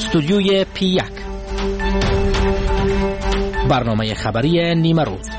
استودیوی P1 برنامه خبری نیمه روز.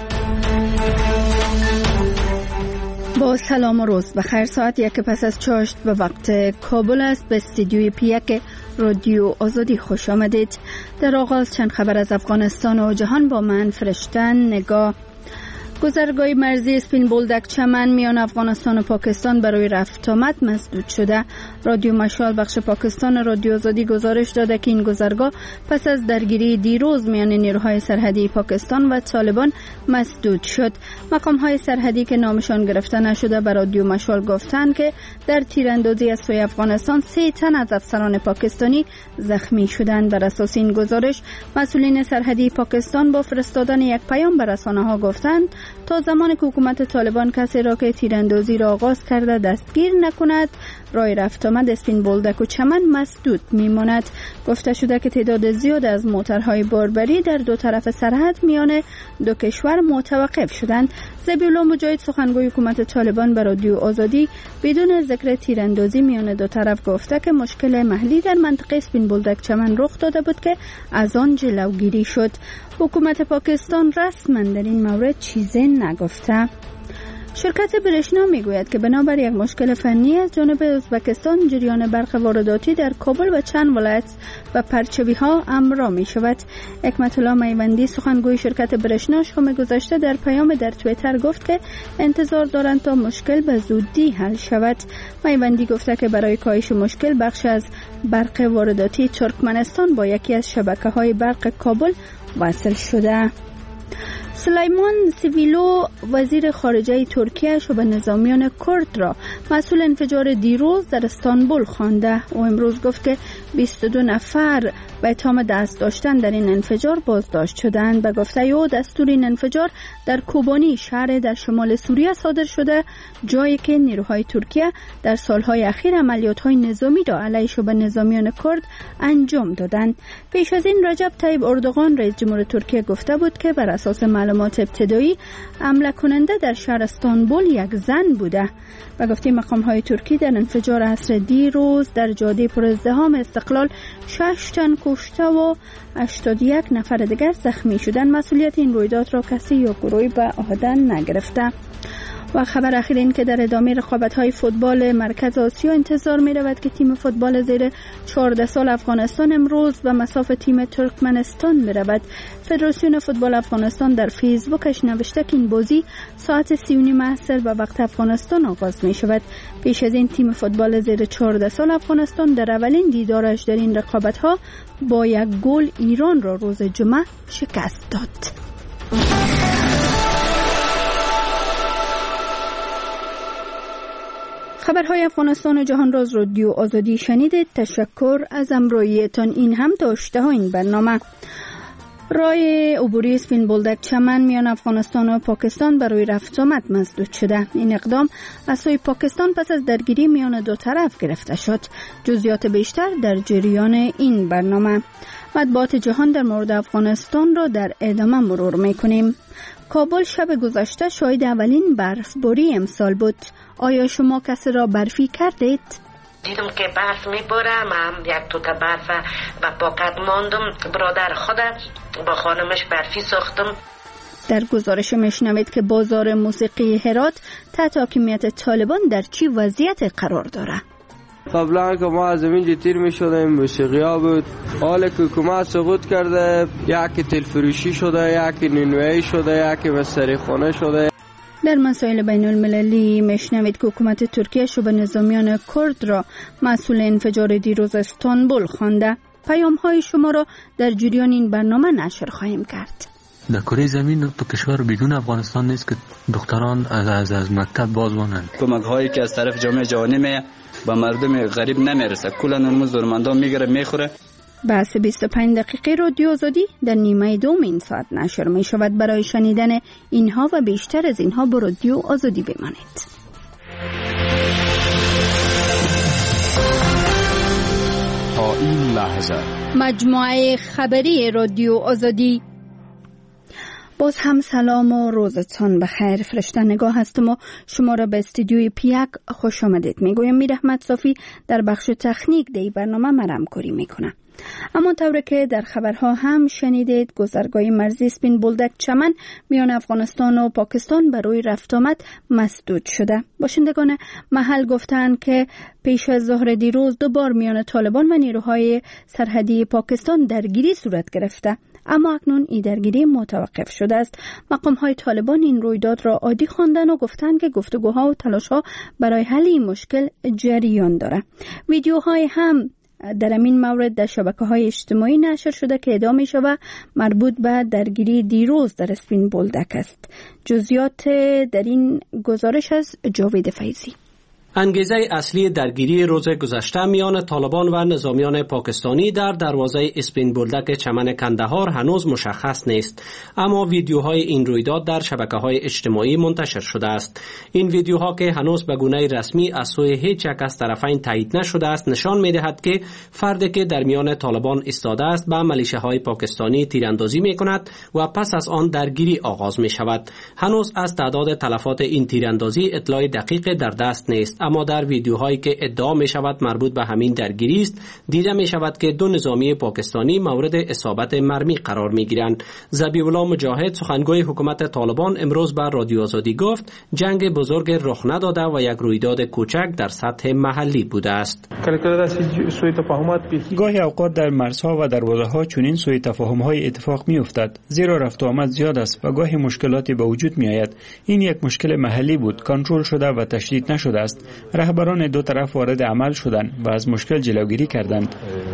با سلام و روز بخیر. ساعت 1 پس از چاشت به وقت کابل است. به استودیوی P1 رادیو آزادی خوش آمدید. در آغاز چند خبر از افغانستان و جهان با من فرشتن نگاه. گذرگاه مرزی اسپین بولدک چمن میان افغانستان و پاکستان برای رفت آمد مسدود شده. رادیو مشال بخش پاکستان رادیو آزادی گزارش داده که این گذرگاه پس از درگیری دیروز میان نیروهای سرحدی پاکستان و طالبان مسدود شد. مقام‌های سرحدی که نامشان گرفته نشده به رادیو مشال گفتند که در تیراندازی از سوی افغانستان 3 تن از افسران پاکستانی زخمی شدند. بر اساس این گزارش مسئولین سرحدی پاکستان با فرستادن یک پیام به رسانه‌ها گفتند تا زمانی که حکومت طالبان کسی را که تیراندازی را آغاز کرده دستگیر نکند، راه رفت آمد اسپین بولدک و چمن مسدود میماند. گفته شده که تعداد زیاد از موترهای باربری در دو طرف سرحد میان دو کشور متوقف شدند. ذبیح‌الله مجاهد سخنگوی حکومت طالبان به رادیو آزادی بدون ذکر تیراندازی میان دو طرف گفته که مشکل محلی در منطقه اسپین بولدک چمن رخ داده بود که از آن جلوگیری شد. حکومت پاکستان رسما در این مورد چیزی نگفته. شرکت برشنا میگوید که بنابر یک مشکل فنی از جانب ازبکستان جریان برق وارداتی در کابل و چند ولایت و پرچوی ها امرا می شود. حکمت الله میوندی سخنگوی شرکت برشنا شام گذشته در پیام در توییتر گفت که انتظار دارند تا مشکل به زودی حل شود. میوندی گفته که برای کاهش مشکل بخش از برق وارداتی ترکمنستان با یکی از شبکه‌های برق کابل وصل شده. سلیمان سیویلو وزیر خارجه ترکیه شبه نظامیان کرد را مسئول انفجار دیروز در استانبول خوانده. او امروز گفت که 22 نفر به اتهام دست داشتن در این انفجار بازداشت شدند. به گفته او دستور این انفجار در کوبانی شهر در شمال سوریه صادر شده، جایی که نیروهای ترکیه در سالهای اخیر عملیات‌های نظامی را علیه شبه نظامیان کرد انجام دادند. پیش از این رجب طیب اردوغان رئیس جمهور ترکیه گفته بود که بر اساس معلومات ابتدایی حمله کننده در شهر استانبول یک زن بوده. و گفته مقام‌های ترکی در انفجار عصر دیروز در جاده پرازدحام استقلال 6 تن کشته و 81 نفر دیگر زخمی شدند. مسئولیت این رویداد را کسی یا گروهی به عهده نگرفته. و خبر اخیر این که در ادامه رقابت‌های فوتبال مرکز آسیا انتظار می‌رود که تیم فوتبال زیر 14 سال افغانستان امروز به مصاف تیم ترکمنستان برود. فدراسیون فوتبال افغانستان در فیسبوکش نوشته که این بازی ساعت 3:30 عصر به وقت افغانستان آغاز می‌شود. پیش از این تیم فوتبال زیر 14 سال افغانستان در اولین دیدارش در این رقابت‌ها با 1 گل ایران را روز جمعه شکست داد. خبرهای افغانستان و جهان را از رادیو آزادی شنیدید. تشکر از همراهیتان. این هم داشته ها این برنامه. راه عبوری اسپین بولدک چمن میان افغانستان و پاکستان برای رفت آمد مسدود شده. این اقدام از سوی پاکستان پس از درگیری میان دو طرف گرفته شد. جزئیات بیشتر در جریان این برنامه. مطبوعات جهان در مورد افغانستان را در ادامه مرور میکنیم. کابل شب گذشته شاهد اولین برفباری امسال بود. آیا شما کسی را برفی کردید؟ دیدم که برف میباره. من یک توته برف و پاکت ماندم. برادر خودم با خانمش برفی ساختم. در گزارش میشنوید که بازار موسیقی هرات تحت حاکمیت طالبان در چی وضعیت قرار داره. قبلا که ما از زمین تیر می شدیم موسیقی ها بود. حالا که حکومت سقوط کرده یکی تلفروشی شده، یکی نینوی شده، یکی مستری خانه شده. در مسائل بین المللی میشنوید که حکومت ترکیه شبه نظامیان کرد را مسئول انفجار دیروز استانبول خوانده. پیام های شما را در جریان این برنامه نشر خواهیم کرد. در کره زمین تو کشور بدون افغانستان نیست که دختران از مکتب باز مانند. کمک هایی که از طرف جامعه جهانی به مردم غریب نمیرسه، کلا اون ضرورتمندان میگیره میخوره. بحث 25 دقیقه رادیو آزادی در نیمه دوم این ساعت نشر می شود. برای شنیدن اینها و بیشتر از اینها با رادیو آزادی بمانید. تا این لحظه مجموعه خبری رادیو آزادی. باز هم سلام و روزتان بخیر. فرشته نگاه هستم و شما را به استودیوی P1 خوش آمدید میگویم. میر احمد صافی در بخش تکنیک دی برنامه مرم کاری میکنه. اما طوری که در خبرها هم شنیدید، گذرگاه مرزی اسپین بولدک چمن میان افغانستان و پاکستان بر روی رفت آمد مسدود شده. باشندگان محل گفتند که پیش از ظهر دیروز 2 بار میان طالبان و نیروهای سرحدی پاکستان درگیری صورت گرفته، اما اکنون این درگیری متوقف شده است. مقام‌های طالبان این رویداد را عادی خواندند و گفتند که گفتگوها و تلاش‌ها برای حل این مشکل جریان دارد. ویدیوهای هم در این مورد در شبکه‌های اجتماعی نشر شده که ادعا می‌شود مربوط به درگیری دیروز در اسپین بولدک است. جزئیات در این گزارش از جاوید فیضی. انگیزه اصلی درگیری روز گذشته میان طالبان و نظامیان پاکستانی در دروازه اسپین بولدک چمن کندهار هنوز مشخص نیست، اما ویدیوهای این رویداد در شبکه‌های اجتماعی منتشر شده است. این ویدیوها که هنوز به گونه رسمی از سوی هیچ یک از طرفین تایید نشده است نشان می‌دهد که فردی که در میان طالبان ایستاده است به میلیشه‌های پاکستانی تیراندازی می‌کند و پس از آن درگیری آغاز می‌شود. هنوز از تعداد تلفات این تیراندازی اطلاع دقیق در دست نیست، اما در ویدیوهایی که ادعا می شود مربوط به همین درگیری است دیده می شود که 2 نظامی پاکستانی مورد اصابت مرمی قرار می گیرند. ذبیح الله مجاهد سخنگوی حکومت طالبان امروز به رادیو آزادی گفت جنگ بزرگ رخ نداده و یک رویداد کوچک در سطح محلی بوده است. گاهی اوقات در مرزها و دروازه‌ها چنین سوء تفاهم‌های اتفاق می‌افتد، زیرا رفت و آمد زیاد است و گاهی مشکلاتی به وجود می‌آید. این یک مشکل محلی بود، کنترل شده و تشدید نشده است. رهبران 2 طرف وارد عمل شدند و از مشکل جلوگیری کردند.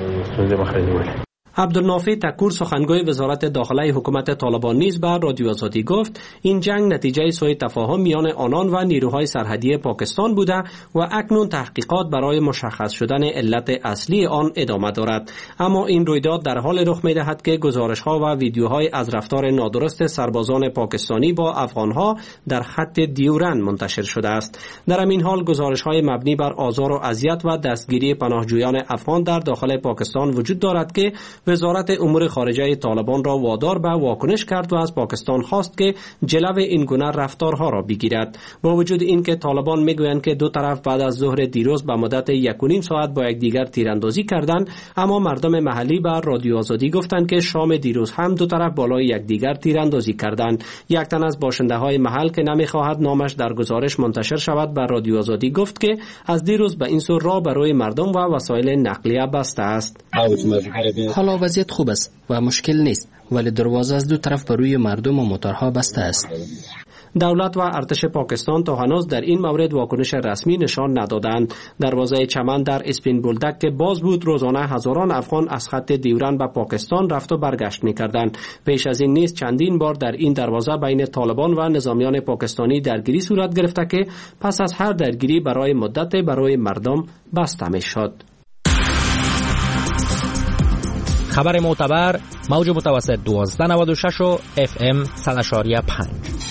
عبدالنافع تکور سخنگوی وزارت داخله حکومت طالبان نیز به رادیو آزادی گفت این جنگ نتیجه سوء تفاهم میان آنان و نیروهای سرحدی پاکستان بوده و اکنون تحقیقات برای مشخص شدن علت اصلی آن ادامه دارد. اما این رویداد در حال رخ می‌دهد که گزارش‌ها و ویدیوهای از رفتار نادرست سربازان پاکستانی با افغان‌ها در خط دیورن منتشر شده است. در همین حال گزارش‌های مبنی بر آزار و اذیت و دستگیری پناهجویان افغان در داخل پاکستان وجود دارد که وزارت امور خارجه طالبان را وادار به واکنش کرد و از پاکستان خواست که جلو این گونه رفتارها را بگیرد. با وجود اینکه طالبان میگویند که 2 طرف بعد از ظهر دیروز به مدت 1.5 ساعت با یکدیگر تیراندازی کردند، اما مردم محلی به رادیو آزادی گفتند که شام دیروز هم 2 طرف بالای یکدیگر تیراندازی کردند. یک تن از باشنده‌های محل که نمی‌خواهد نامش در گزارش منتشر شود به رادیو آزادی گفت که از دیروز به این سو راه برای مردم و وسایل نقلیه بسته است. حالا وضعیت خوب است و مشکل نیست، ولی دروازه از 2 طرف بر روی مردم و موتورها بسته است. دولت و ارتش پاکستان تا هنوز در این مورد واکنش رسمی نشان ندادند. دروازه چمن در اسپین بولدک که باز بود روزانه هزاران افغان از خط دیورن به پاکستان رفت و برگشت می‌کردند. پیش از این نیز چندین بار در این دروازه بین طالبان و نظامیان پاکستانی درگیری صورت گرفته که پس از هر درگیری برای مدت برای مردم بسته می‌شد. خبر معتبر موج متوسط 1296 و FM 100.5.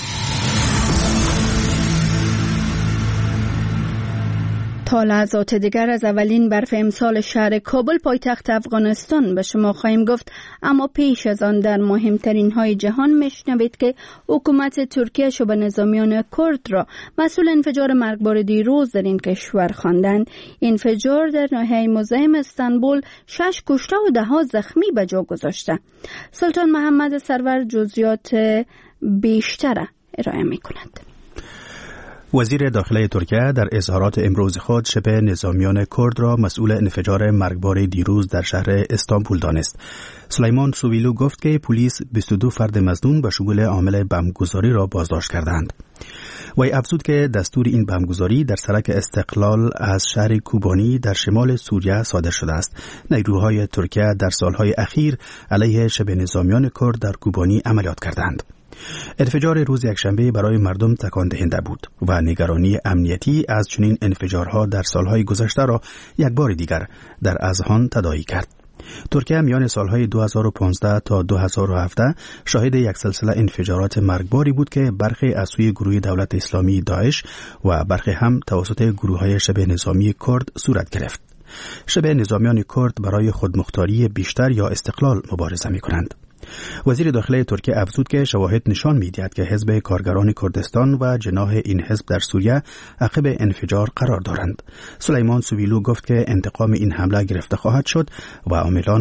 تا لحظات دیگر از اولین برف امسال شهر کابل پایتخت افغانستان به شما خواهیم گفت، اما پیش از آن در مهمترین های جهان میشنوید که حکومت ترکیه شبه نظامیان کرد را مسئول انفجار مرگبار دیروز در این کشور خواندند. انفجار در ناحیه مزاحم استانبول 6 کشته و 10 زخمی به جا گذاشته. سلطان محمد سرور جزئیات بیشتر ارائه می‌کند. وزیر داخله ترکیه در اظهارات امروز خود شبه نظامیان کرد را مسئول انفجار مرگبار دیروز در شهر استانبول دانست. سلیمان سویلو گفت که پلیس 22 فرد مظنون به شمول عامل بمبگذاری را بازداشت کردند. وی افزود که دستور این بمبگذاری در سرک استقلال از شهر کوبانی در شمال سوریه صادر شده است. نیروهای ترکیه در سالهای اخیر علیه شبه نظامیان کرد در کوبانی عملیات کردند. انفجار روز یکشنبه برای مردم تکان دهنده بود و نگرانی امنیتی از چنین انفجارها در سالهای گذشته را یک بار دیگر در اذهان تداعی کرد. ترکیه میان سالهای 2015 تا 2017 شاهد یک سلسله انفجارات مرگباری بود که برخی از سوی گروه دولت اسلامی داعش و برخی هم توسط گروه‌های شبه نظامی کرد صورت گرفت. شبه نظامیان کرد برای خودمختاری بیشتر یا استقلال مبارزه می‌کنند. وزیر داخله ترکیه افزود که شواهد نشان می‌دهد که حزب کارگران کردستان و جناح این حزب در سوریه عقب انفجار قرار دارند. سلیمان سویلو گفت که انتقام این حمله گرفته خواهد شد و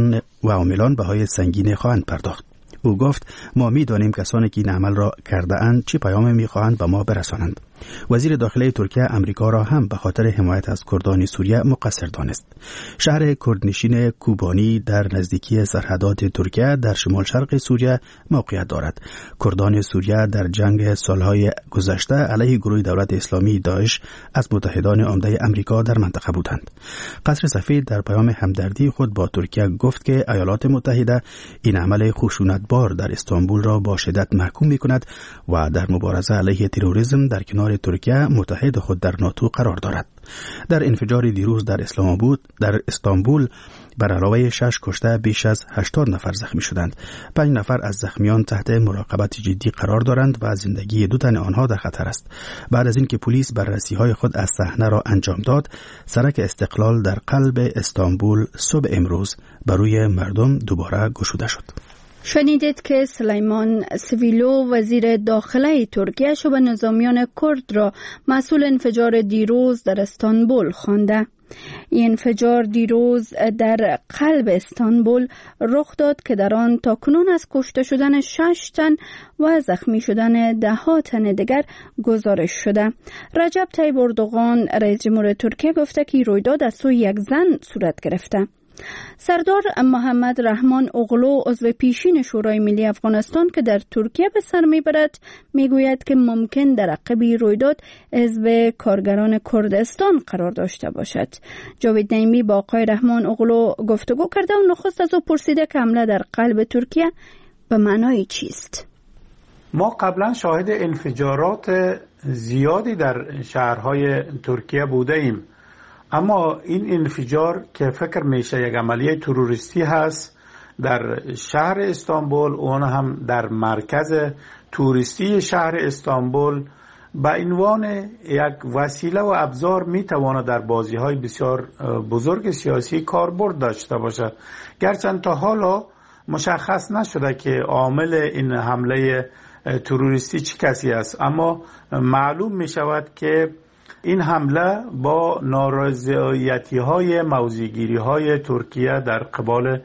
عاملان بهای سنگین خواهند پرداخت. او گفت ما می‌دانیم کسانی که این عمل را کرده اند چه پیامی می‌خواهند به ما برسانند. وزیر داخله ترکیه امریکا را هم به خاطر حمایت از کردان سوریه مقصر دانست. شهر کردنشین کوبانی در نزدیکی سرحدات ترکیه در شمال شرق سوریه موقعیت دارد. کردان سوریه در جنگ سالهای گذشته علیه گروه دولت اسلامی داعش از متحدان عمده امریکا در منطقه بودند. قصر سفید در پیام همدردی خود با ترکیه گفت که ایالات متحده این عمل خشونتبار در استانبول را با شدت محکوم می‌کند و در مبارزه علیه تروریسم در کنار ترکیه متحد خود در ناتو قرار دارد. در انفجار دیروز در استانبول بر علاوه 6 کشته بیش از 80 نفر زخمی شدند. 5 نفر از زخمیان تحت مراقبت جدی قرار دارند و زندگی 2 تن آنها در خطر است. بعد از اینکه پلیس بررسی‌های خود از صحنه را انجام داد، سرک استقلال در قلب استانبول صبح امروز بر روی مردم دوباره گشوده شد. شنیدید که سلیمان سویلو وزیر داخله ترکیه شب نظامیان کرد را مسئول انفجار دیروز در استانبول خوانده. این انفجار دیروز در قلب استانبول رخ داد که در آن تاکنون از کشته شدن 6 تن و زخمی شدن 10 تن دیگر گزارش شده. رجب طیب اردوغان رئیس جمهور ترکیه گفته که رویداد از سوی یک زن صورت گرفته. سردار محمد رحمان اغلو عضو پیشین شورای ملی افغانستان که در ترکیه به سر میبرد میگوید که ممکن در عقب رویداد حزب کارگران کردستان قرار داشته باشد. جاوید نعیمی با آقای رحمان اغلو گفتگو کرده و نخست از او پرسیده که حمله در قلب ترکیه به معنای چیست؟ ما قبلا شاهد انفجارات زیادی در شهرهای ترکیه بوده ایم، اما این انفجار که فکر میشه یک عملیه تروریستی هست در شهر استانبول، اون هم در مرکز توریستی شهر استانبول، به عنوان یک وسیله و ابزار میتواند در بازی‌های بسیار بزرگ سیاسی کاربرد داشته باشد. گرچند تا حالا مشخص نشده که عامل این حمله تروریستی چه کسی است، اما معلوم می شود که این حمله با نارضایتی‌های موضع‌گیری‌های ترکیه در قبال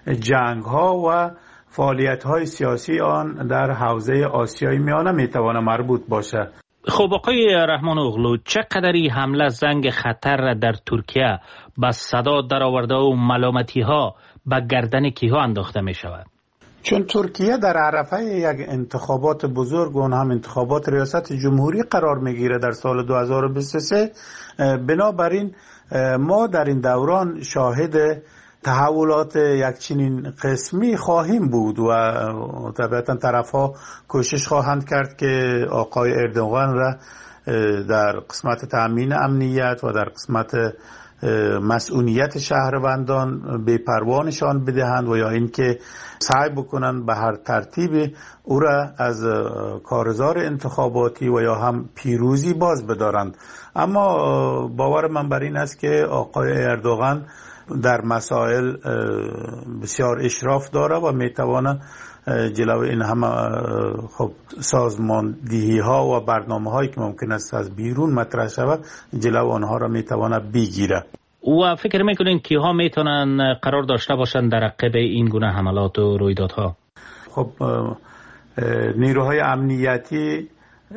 جنگ‌ها و فعالیت‌های سیاسی آن در حوزه آسیای میانه می‌تواند مربوط باشد. خب آقای رحمان اغلو، چقدر حمله زنگ خطر در ترکیه با صدا درآورده و ملامتی‌ها به گردن کیها انداخته می‌شود؟ چون ترکیه در عرفه یک انتخابات بزرگ، اون هم انتخابات ریاست جمهوری قرار میگیره در سال 2023، بنابراین ما در این دوران شاهد تحولات یک چنین قسمی خواهیم بود و طبعا طرفها کوشش خواهند کرد که آقای اردوغان را در قسمت تأمین امنیت و در قسمت مسئولیت شهروندان بی‌پروانشان بدهند و یا اینکه سعی بکنند به هر ترتیب او را از کارزار انتخاباتی و یا هم پیروزی باز بدارند. اما باور من بر این است که آقای اردوغان در مسائل بسیار اشراف داره و میتواند جلو این همه خب سازماندهی ها و برنامه هایی که ممکن است از بیرون مطرح شود جلو آنها را میتواند بگیره. و فکر میکنین کیها میتونن قرار داشته باشند در عقب این گونه حملات و رویدادها؟ خب نیروهای امنیتی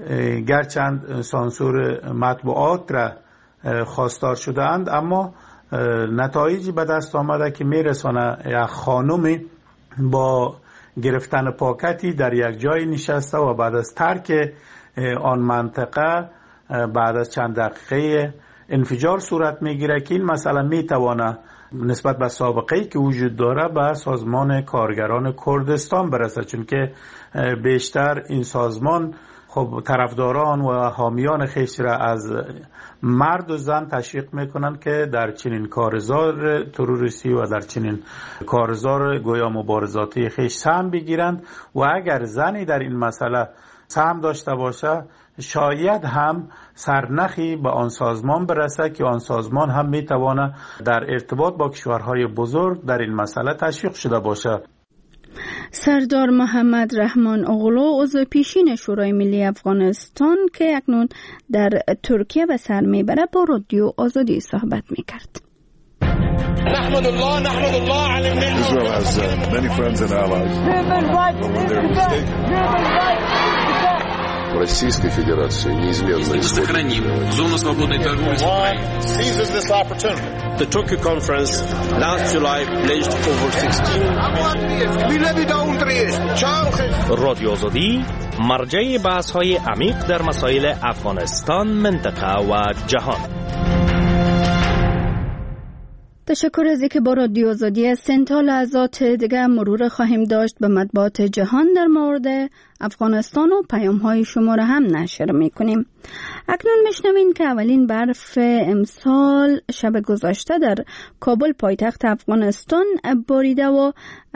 گرچند سانسور مطبوعات را خواستار شدند، اما نتایجی به دست آمده که میرسانه یک خانمی با گرفتن پاکتی در یک جای نشسته و بعد از ترک آن منطقه بعد از چند دقیقه انفجار صورت میگیره که این مسئله میتواند نسبت به سابقه‌ای که وجود داره به سازمان کارگران کردستان برسه، چون که بیشتر این سازمان خب طرفداران و حامیان خویش را از مرد و زن تشویق میکنن که در چنین کارزار تروریستی و در چنین کارزار گویا مبارزاتی خویش سهم بگیرند و اگر زنی در این مسئله سهم داشته باشه شاید هم سرنخی به آن سازمان برسه که آن سازمان هم میتواند در ارتباط با کشورهای بزرگ در این مسئله تشویق شده باشه. سردار محمد رحمان اغلو عضو پیشین شورای ملی افغانستان که اکنون در ترکیه به سر میبره با رادیو آزادی صحبت میکرد. نحمد الله على Israel has many friends and allies. Российской Федерации неизменно сохраним зону свободной торговли с Украиной. Seizes this opportunity. The Tokyo conference last July pledged over 16. رادیو آزادی مرجع بحث‌های عمیق در مسائل افغانستان، منطقه و جهان. تشکر از اینکه با رادیو آزادی هستین. تا لحظات دیگه مرور خواهیم داشت به مطبوعات جهان در مورد افغانستان و پیام‌های شما را هم نشر می‌کنیم. اکنون میشنوین که اولین برف امسال شب گذشته در کابل پایتخت افغانستان باریده و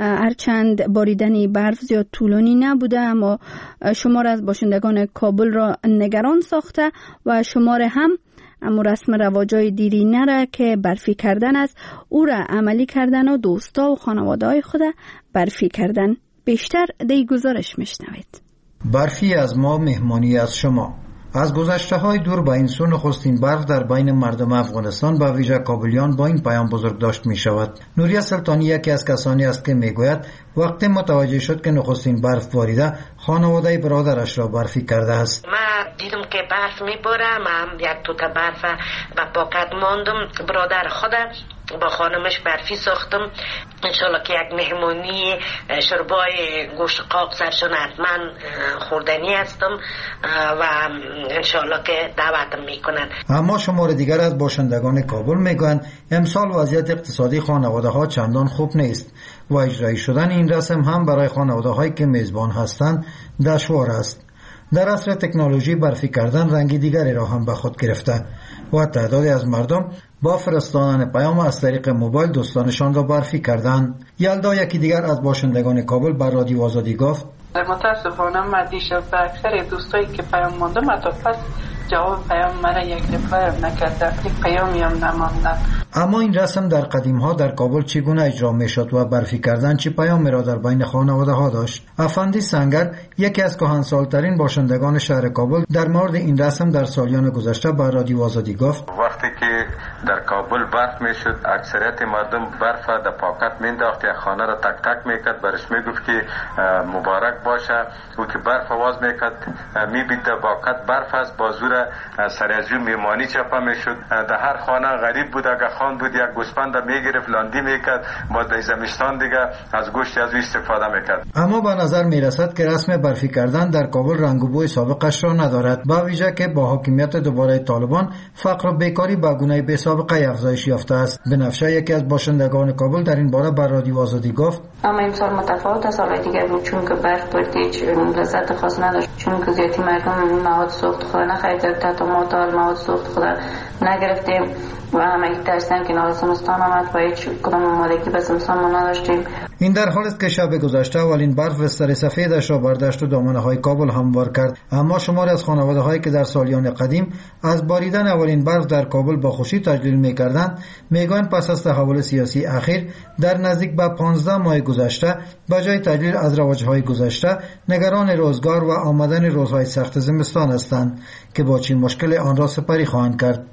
هرچند باریدن برف زیاد طولانی نبوده اما شمار از باشندگان کابل را نگران ساخته و شمار هم اما رسم رواجای دیرینه را که برفی کردن است او را عملی کردن و دوستا و خانواده های خود برفی کردن. بیشتر دی گزارش میشنوید. برفی از ما، مهمانی از شما. از گذشته های دور به این سو نخستین برف در بین مردم افغانستان به ویژه کابلیان با این پیام بزرگ داشت می شود. نوریا سلطانی یکی از کسانی است که می گوید وقتی متوجه شد که نخستین برف باریده خانواده برادرش را برفی کرده است. من دیدم که برف می باره، من یک توته برف و پاکت ماندم. برادر خودم با خانمش برفی ساختم. انشالله که یک مهمانی شربای گوشت قاق سرشون حتما خوردنی هستم و انشالله که دعوتم میکنن. اما شمار دیگر از باشندگان کابل میگویند امسال وضعیت اقتصادی خانواده ها چندان خوب نیست و اجرایی شدن این رسم هم برای خانواده هایی که میزبان هستند دشوار است. در عصر تکنولوژی برفی کردن رنگی دیگری را هم به خود گرفته و تعدادی از مردم با فرستادن پیام از طریق موبایل دوستانشان را برفی کردند. یلدا یکی دیگر از باشندگان کابل بر رادیو آزادی گفت متاسفانه من دیشب به اکثر دوستایی که پیام ماندم حتی پس جواب پیام من یک ریپلای هم نکرده، یک پیامی هم نماندن. اما این رسم در قدیم ها در کابل چگونه اجرا می شد و برفی کردن چه پیامی را در بین خانواده ها داشت؟ افندی سنگر یکی از کهنسالترین باشندگان شهر کابل در مورد این رسم در سالیان گذشته به رادیو آزادی گفت وقتی که در کابل برف می شد اکثریت مردم برف در پاکت می انداخت، یک خانه را تک تک می کرد، برش می گفت که مبارک باشه. او که برف آواز می کرد می بید در پاکت برف است، با زور سریعجو میمانی چپا می شد. در هر خانه غریب بود، اگر خان بود یک گوسفند می گرفت لاندی می کرد، با در زمستان دیگه از گوشت از استفاده می کرد. اما به نظر می رسد که رسم برفی کردن در کابل رنگ و بوی سابقش را ندارد، با ویژه که با حاکمیت دوباره طالبان فقر و بیکاری به گونه بی سابقه افزایش یافته است. بنفشه یکی از باشندگان کابل در این باره بر رادیو آزادی گفت اما امسال متفاوت از سالهای دیگر بود، چون که برف بارید هیچ لذت خاص نداشت، چون که زیادی مردم مواد سوخت خود نخریدن، تا ما مواد سوخت خود نگرفتیم و همه ترسیدن که زمستان آمد و هیچ کدام آمادگی به زمستان ما نداشتیم. این در حالی است که شب گذشته اولین برف بستر سفیدش را بر دشت و دامنه‌های کابل هموار کرد، اما شماری از خانواده‌هایی که در سالیان قدیم از باریدن اولین برف در کابل با خوشی تجلیل می‌کردند میگویند پس از تحول سیاسی اخیر در نزدیک به 15 ماه گذشته به جای تجلیل از رواج‌های گذشته نگران روزگار و آمدن روزهای سخت زمستان هستند که با چه مشکل آن را سپری خواهند کرد.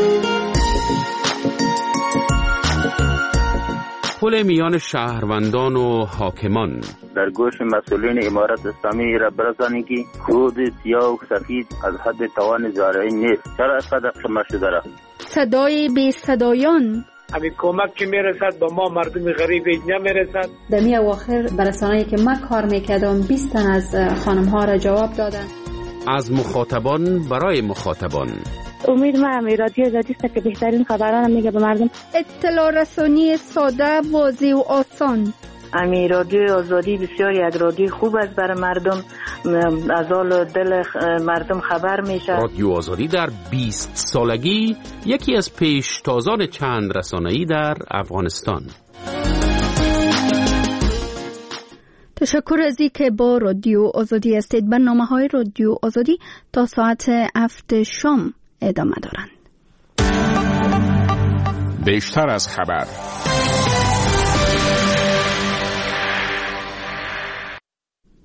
پل میان شهروندان و حاکمان در گوش مسئولین امارت اسلامی را برسانید که خود سیاه و سفید از حد توان زارعین نیست. چرا اسقدر شما شده را؟ صدای بی صدایان همین کمک که میرسد با ما مردم غریب نمیرسد. در می اواخر برسانه‌ای که من کار میکردم 20 تن از خانم ها را جواب دادن. از مخاطبان برای مخاطبان. امید ما رادیو آزادی است که بهترین خبران میگه به مردم. اطلاع رسانی ساده، واضح و آسان. رادیو آزادی بسیار یک رادیو خوب است برای مردم، از حال دل مردم خبر میشه. رادیو آزادی در 20 سالگی یکی از پیشتازان چند رسانه‌ای در افغانستان. تشکر از اینکه با رادیو آزادی هستید. برنامه‌های رادیو آزادی تا ساعت 7 شام ادامه دارند. بیشتر از خبر.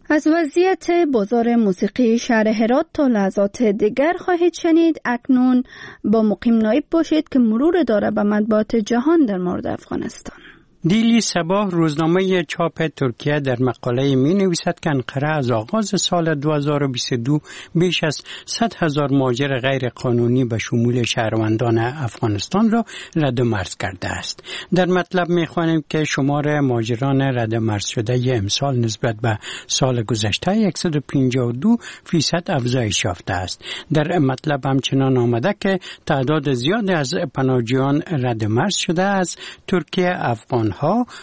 از وضعیت بازار موسیقی شهر هرات تا لحظات دیگر خواهید شنید. اکنون با مقیم نایب باشید که مرور داره به مطبوعات جهان در مورد افغانستان. دیلی صباح روزنامه چاپ ترکیه در مقاله می نویسد که انقره از آغاز سال 2022 بیش از 100,000 مهاجر غیر قانونی به شمول شهروندان افغانستان را ردمرز کرده است. در مطلب می خوانیم که شمار مهاجران ردمرز شده امسال نسبت به سال گذشته 152% افزایش یافته است. در مطلب همچنان آمده که تعداد زیادی از پناهجویان ردمرز شده از ترکیه افغان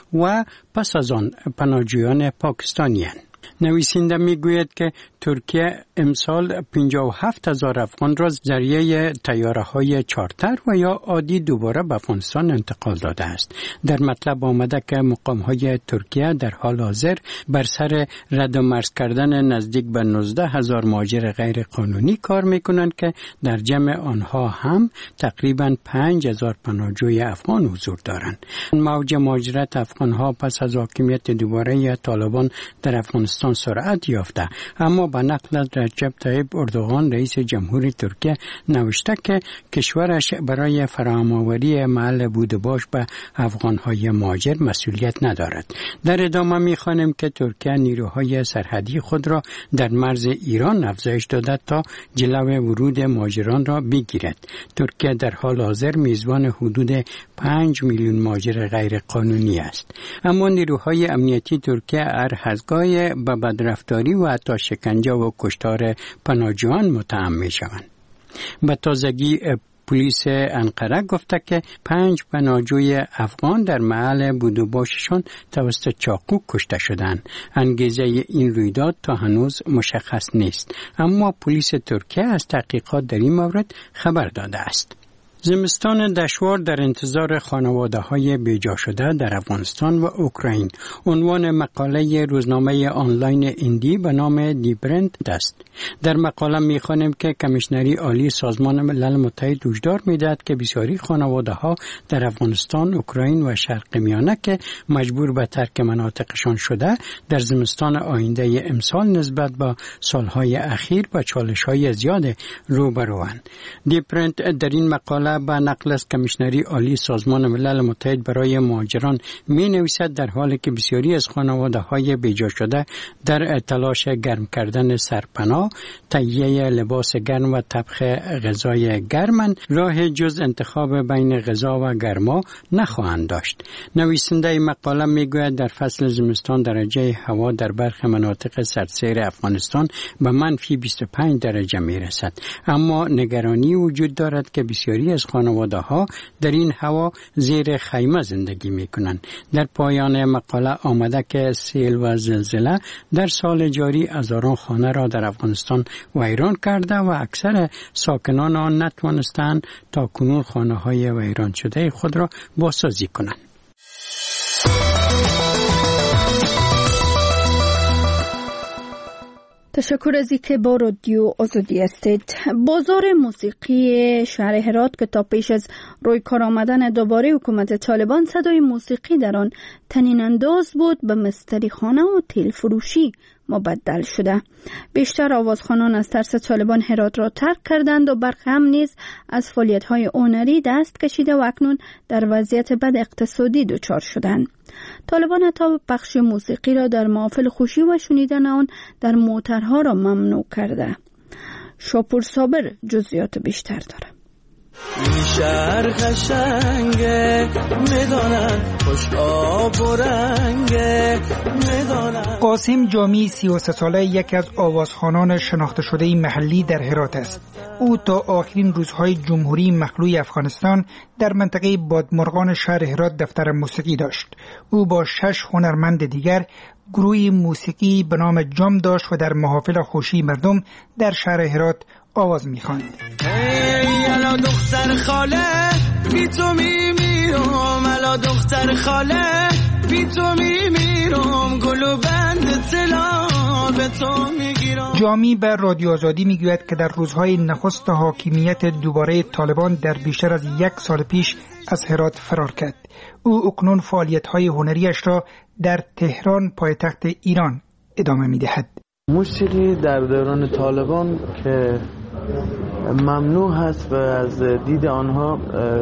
و پس از آن پناهجویان پاکستانیان. نویسنده میگوید که ترکیه امسال 57,000 افغان را ذریعه طیاره‌های چارتر و یا عادی دوباره به افغانستان انتقال داده است. در مطلب آمده که مقام‌های ترکیه در حال حاضر بر سر ردمرز کردن نزدیک به 19,000 مهاجر غیر قانونی کار میکنند که در جمع آنها هم تقریباً 5,000 پناهجوی افغان حضور دارند. موج مهاجرت افغان‌ها پس از حاکمیت دوباره طالبان در افغانستان سرعت یافته، اما به نقل از رجب طیب اردوغان رئیس جمهور ترکیه نوشته که کشورش برای فراهم‌آوری محل بود و باش به افغان‌های مهاجر مسئولیت ندارد. در ادامه می‌خوانیم که ترکیه نیروهای سرحدی خود را در مرز ایران افزایش داده تا جلو ورود مهاجران را بگیرد. ترکیه در حال حاضر میزبان حدود 5 میلیون مهاجر غیر قانونی است. اما نیروهای امنیتی ترکیه هرگاه به بدرفتاری و حتی شکنجه و کشتار پناهجویان متهم می‌شوند. به تازگی پلیس انقره گفته که 5 پناهجوی افغان در محل بود و باششان توسط چاقو کشته شدند. انگیزه این رویداد تا هنوز مشخص نیست، اما پلیس ترکیه از تحقیقات در این مورد خبر داده است. زمستان دشوار در انتظار خانواده‌های بیجا شده در افغانستان و اوکراین. عنوان مقاله روزنامه آنلاین ایندی به نام دی برند است. در مقاله می‌خوانیم که کمیشنری عالی سازمان ملل متحد هشدار می‌دهد که بسیاری خانواده‌ها در افغانستان، اوکراین و شرق میانه که مجبور به ترک مناطقشان شده در زمستان آینده امسال نسبت به سالهای اخیر با چالش‌های زیاد روبروند. دی برند در این مقاله به نقل از کمیشنری عالی سازمان ملل متحد برای مهاجران می نویسد در حالی که بسیاری از خانواده‌های بیجا شده در تلاش گرم کردن سرپناه، تهیه لباس گرم و طبخ غذای گرم، راه جز انتخاب بین غذا و گرما نخواهند داشت. نویسنده مقاله میگوید در فصل زمستان درجه هوا در برخی مناطق سرسیر افغانستان به منفی 25 درجه می رسد، اما نگرانی وجود دارد که بسیاری از خانواده‌ها در این هوا زیر خیمه زندگی می‌کنند. در پایان مقاله آمده که سیل و زلزله در سال جاری هزاران خانه را در افغانستان ویران کرده و اکثر ساکنان آن نتوانستند تا کنون خانه‌های ویران شده خود را بازسازی کنند. تشکر از اینکه با رادیو آزادی هستید. بازار موسیقی شهر هرات که تا پیش از روی کار آمدن دوباره حکومت طالبان صدای موسیقی در آن طنین انداز بود، به مستری خانه و تیل فروشی مبدل شده. بیشتر آوازخوانان از ترس طالبان هرات را ترک کردند و برخی هم نیز از فعالیت‌های هنری دست کشیده و اکنون در وضعیت بد اقتصادی دچار شدند. طالبان حتی پخش موسیقی را در محافل خوشی و شنیدن آن در موترها را ممنوع کرده. شاپور صابر جزئیات بیشتر دارد. این شهر قشنگه میدانن خوش آب و رنگه میدانن. قاسم جامی 33 ساله یکی از آوازخوانان شناخته شده محلی در هرات است. او تا آخرین روزهای جمهوری مخلوع افغانستان در منطقه بادمرغان شهر هرات دفتر موسیقی داشت. او با 6 هنرمند دیگر گروهی موسیقی به نام جام داشت و در محافل خوشی مردم در شهر هرات آواز می‌خواند. الا دختر خاله بی تو میمیرم، الا دختر خاله بی تو میمیرم، گلو بند طلا به تو میگیرم. جامی بر رادیو آزادی میگوید که در روزهای نخست حاکمیت دوباره طالبان در بیشتر از 1 سال پیش از هرات فرار کرد. او اکنون فعالیت‌های هنریش را در تهران پایتخت ایران ادامه می‌دهد. موسیقی در دوران طالبان که ممنوع هست و از دید آنها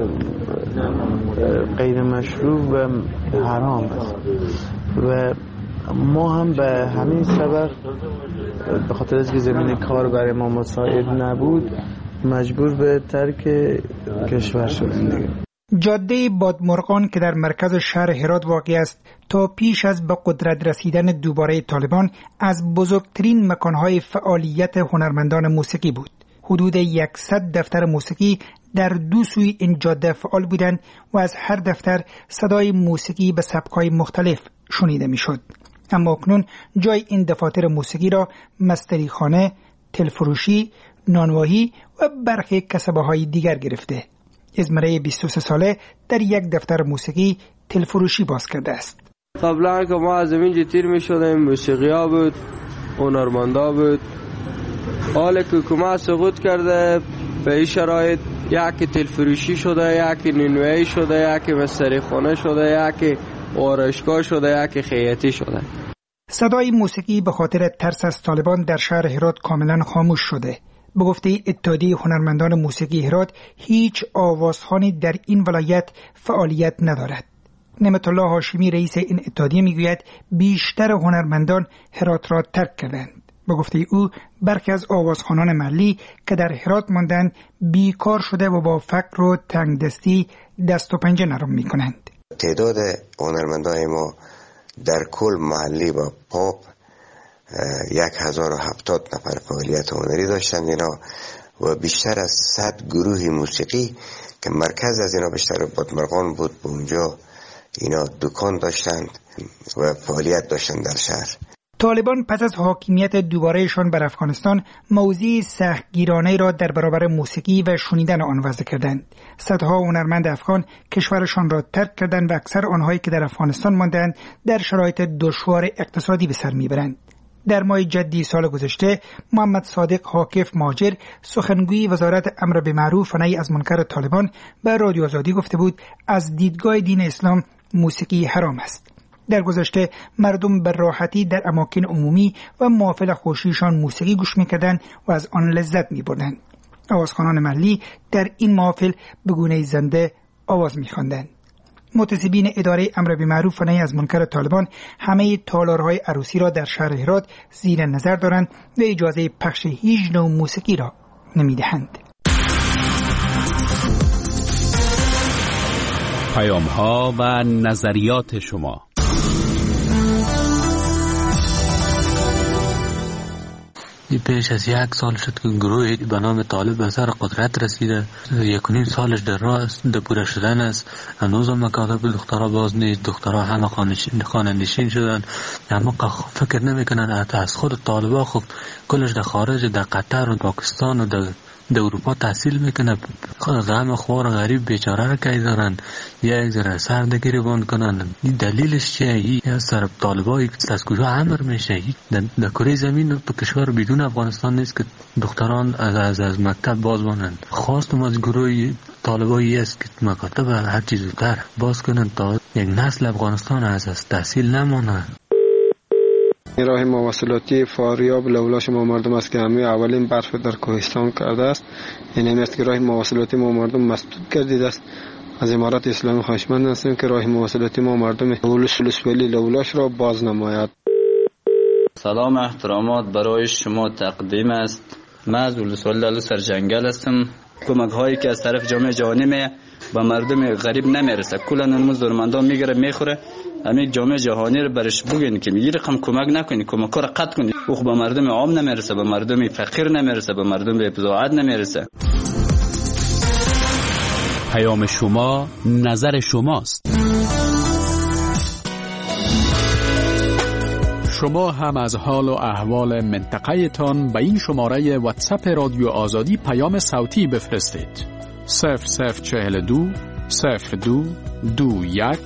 غیر مشروع و حرام است و ما هم به همین سبب به خاطر از که زمین کار برای ما مساعد نبود مجبور به ترک کشور شدیم. جاده بادمرغان که در مرکز شهر هرات واقع است تا پیش از به قدرت رسیدن دوباره طالبان از بزرگترین مکانهای فعالیت هنرمندان موسیقی بود. حدود 100 دفتر موسیقی در دو سوی این جاده فعال بودند و از هر دفتر صدای موسیقی به سبک‌های مختلف شنیده می‌شد. اما اکنون جای این دفاتر موسیقی را مستریخانه، تلفروشی، نانواهی و برخی کسبه‌های دیگر گرفته. ازمره 23 ساله در یک دفتر موسیقی تلفروشی باز کرده است. قبلا که ما از اینجا تیر می شدیم موسیقی‌ها بود، هنرمندا بود. حالا که حکومت سقوط کرده به این شرایط یکی تلفروشی شده، یکی نانوایی شده، یکی مستریخانه شده، یکی آرایشگاه شده، یکی خیاطی شده. صدای موسیقی به خاطر ترس از طالبان در شهر هرات کاملا خاموش شده. به گفته اتحادیه هنرمندان موسیقی هرات هیچ آوازخوانی در این ولایت فعالیت ندارد. نعمت الله هاشمی رئیس این اتحادیه میگوید بیشتر هنرمندان هرات را ترک کردند. به گفته او برخی از آوازخوانان محلی که در هرات ماندند بیکار شده و با فقر و تنگدستی دست و پنجه نرم میکنند. تعداد هنرمندان ما در کل محلی و پاپ 1070 نفر فعالیت هنری داشتند اینا و بیشتر از 100 گروه موسیقی که مرکز از اینا بیشتر بادمرغان بود. به اونجا اینا دکان داشتند و فعالیت داشتند در شهر. طالبان پس از حاکمیت دوبارهشان بر افغانستان موضوع سختگیرانه را در برابر موسیقی و شنیدن آن وضع کردند. صدها هنرمند افغان کشورشان را ترک کردند و اکثر آنهایی که در افغانستان ماندند در شرایط دشوار اقتصادی به سر میبرند. در ماه جدی سال گذشته محمد صادق حاکف ماجر سخنگوی وزارت امر بالمعروف و نهی از منکر طالبان به رادیو آزادی گفته بود از دیدگاه دین اسلام موسیقی حرام است. در گذشته مردم به راحتی در اماکن عمومی و محافل خوشیشان موسیقی گوش می‌کردند و از آن لذت می‌بردند. آوازخوانان محلی در این محافل به گونه زنده آواز می‌خواندند. متعصبین اداره امر بالمعروف و نهی از منکر طالبان همه تالارهای عروسی را در شهر هرات زیر نظر دارند و اجازه پخش هیچ نوع موسیقی را نمی‌دهند. پیام‌ها و نظریات شما. پیش از 1 سال شد که گروهی به نام طالب به سر قدرت رسیده. 1.5 سالش در راه است، در پوره شدن است. هنوز هم مکاتب دخترها باز نیست. دخترها همه خانه نشین شدن. اما فکر نمیکنن از خود طالبا خب کلش در خارج، در قطر و پاکستان و در اروپا تحصیل میکنه. غم خوار غریب بیچاره را که دارن یک ذره سر گریبان کنن. این دلیلش چیه؟ این سر طالبایی از کجا امر میشه؟ در کره زمین تو کشور بدون افغانستان نیست که دختران از مکتب باز مانند. خواستم از گروه طالبایی است که مکاتب هر چیز زودتر باز کنن تا یک نسل افغانستان از تحصیل نمانه. راه مواصلاتی فاریاب لولاش ما مردم است که همه اولین برف در کوهستان کرده است. این است که راه مواصلاتی ما مردم مسدود گردیده است. از امارات اسلامی خواهشمند هستیم که راه مواصلاتی ما مردم ولسوالی لولاش را باز نماید. سلام احترامات برای شما تقدیم است. من از ولسوالی سرجنگل هستم. کمک هایی که از طرف جامعه جهانی با مردم غریب نمیرسه، کلا نموز درمندان میگیره میخوره. همین جامعه جهانی رو برش بگین که یه رقم کمک نکنی، کمک رو قطع کنی. او به مردم عام نمیرسه، به مردم فقیر نمیرسه، به مردم بزاعت نمیرسه. پیام شما نظر شماست. شما هم از حال و احوال منطقه تان به این شماره واتساپ رادیو آزادی پیام صوتی بفرستید. 0042 02 21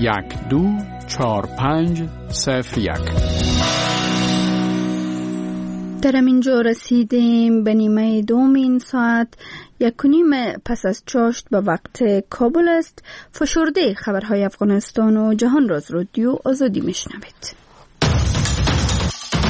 124501. در اینجا رسیدیم به نیمه دومین ساعت. 1:30 پس از چاشت به وقت کابل است. فشرده خبرهای افغانستان و جهان را از رادیو آزادی میشنوید.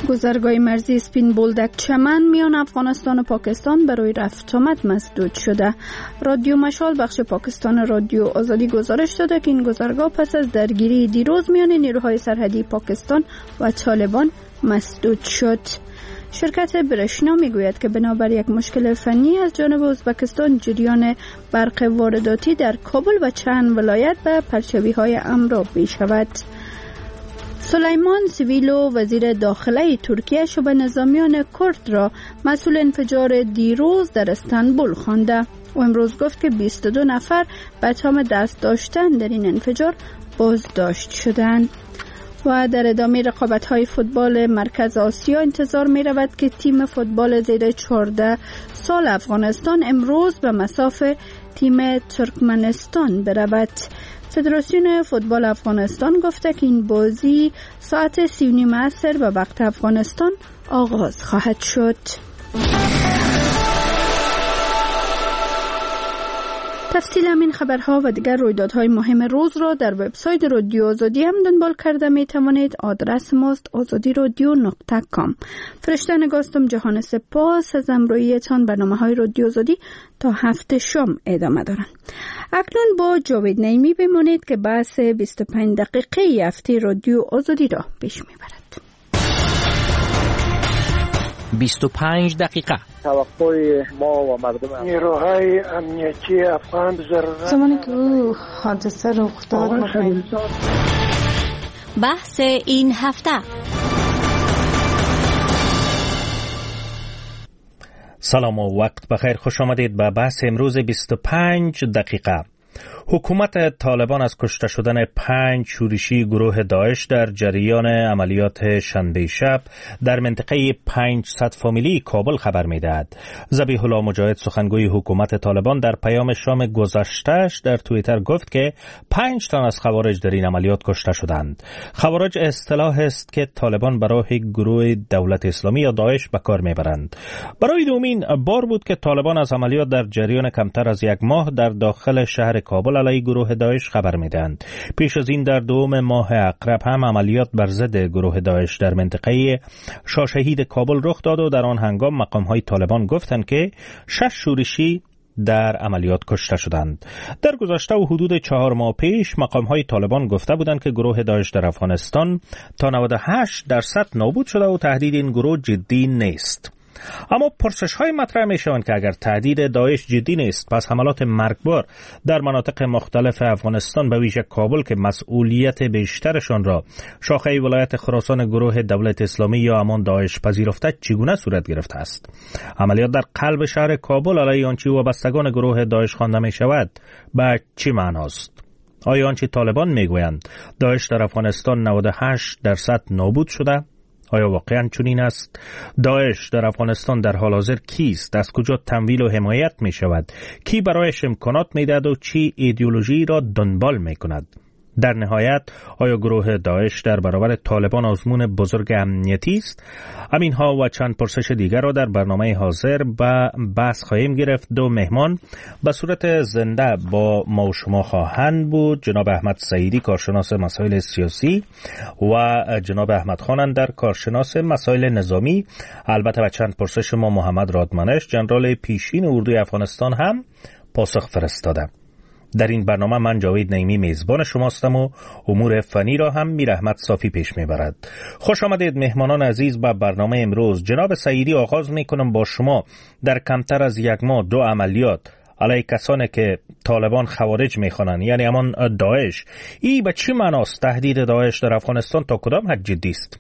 گذرگاه مرزی سپین بولدک چمن میان افغانستان و پاکستان برای رفت آمد مسدود شده. رادیو مشال بخش پاکستان رادیو آزادی گزارش داده که این گذرگاه پس از درگیری دیروز میان نیروهای سرحدی پاکستان و طالبان مسدود شد. شرکت برشنا میگوید که بنابر یک مشکل فنی از جانب ازبکستان جریان برق وارداتی در کابل و چند ولایت به پرچاوی‌های امر می شود. سلیمان سویلو وزیر داخله ترکیه شبه نظامیان کرد را مسئول انفجار دیروز در استانبول خوانده و امروز گفت که 22 نفر به اتهام دست داشتن در این انفجار بازداشت شدند. و در ادامه رقابت‌های فوتبال مرکز آسیا انتظار می‌رود که تیم فوتبال زیر 14 سال افغانستان امروز به مصاف تیم ترکمنستان برود. فدراسیون فوتبال افغانستان گفته که این بازی ساعت 3:30 عصر به وقت افغانستان آغاز خواهد شد. تفصیل همین خبرها و دیگر رویدادهای مهم روز را در وبسایت رادیو آزادی هم دنبال کرده می توانید. آدرس ماست azadirodio.com. فرشته نگاستم جهان سپاس از همراهیتان. برنامه‌های رادیو آزادی تا هفته شام ادامه دارند. اکنون با جاوید نعیمی بمانید که بحث 25 دقیقه هفته رادیو آزادی را پیش میبرد. 25 دقیقه توقع ما و مردم نیروهای امنیتی افغان زمانی که حادثه رخ داد بحث این هفته. سلام و وقت بخیر، خوش آمدید به بحث امروز 25 دقیقه. حکومت طالبان از کشته شدن 5 شورشی گروه داعش در جریان عملیات شنبه شب در منطقه 500 فامیلی کابل خبر می‌دهد. ذبیح الله مجاهد سخنگوی حکومت طالبان در پیام شام گذشته‌اش در توییتر گفت که 5 تن از خوارج در این عملیات کشته شدند. خوارج اصطلاح است که طالبان برای گروه دولت اسلامی یا داعش به کار می‌برند. برای دومین بار بود که طالبان از عملیات در جریان کمتر از 1 ماه در داخل شهر کابل علیه گروه داعش خبر میدهند. پیش از این در دوم ماه عقرب هم عملیات بر ضد گروه داعش در منطقه شاهشهید کابل رخ داد و در آن هنگام مقام‌های طالبان گفتند که 6 شورشی در عملیات کشته شدند. در گذشته و حدود 4 ماه پیش مقام‌های طالبان گفته بودند که گروه داعش در افغانستان تا 98% نابود شده و تهدید این گروه جدی نیست. اما پرسش‌های مطرح می‌شوند که اگر تهدید داعش جدی نیست، پس حملات مرگبار در مناطق مختلف افغانستان به ویژه کابل که مسئولیت بیشترشان را شاخه ولایت خراسان گروه دولت اسلامی یا همان داعش پذیرفته چگونه صورت گرفته است؟ عملیات در قلب شهر کابل علیه آنچه وابستگان گروه داعش خوانده می‌شود به چه معناست؟ آیا آنچه طالبان می‌گویند داعش در افغانستان 98% نابود شده؟ آیا واقعاً چنین است؟ داعش در افغانستان در حال حاضر کیست؟ از کجا تمویل و حمایت می شود؟ کی برایش امکانات می دهد و چی ایدئولوژی را دنبال می کند؟ در نهایت آیا گروه داعش در برابر طالبان آزمون بزرگ امنیتی است؟ همینها و چند پرسش دیگر را در برنامه حاضر به بحث خواهیم گرفت. 2 مهمان به صورت زنده با ما و شما خواهند بود. جناب احمد سعیدی کارشناس مسائل سیاسی و جناب احمد خانندر کارشناس مسائل نظامی. البته به چند پرسش ما محمد رادمنش جنرال پیشین اردوی افغانستان هم پاسخ فرستاده. در این برنامه من جاوید نعیمی میزبان شماستم و امور فنی را هم میر احمد صافی پیش میبرد. خوش آمدید مهمانان عزیز به برنامه امروز. جناب سعیدی آغاز میکنم با شما. در کمتر از 1 ماه 2 عملیات علیه کسانی که طالبان خوارج میخوانند، یعنی همان داعش، این به چه معناست؟ تهدید داعش در افغانستان تا کدام حد جدی است؟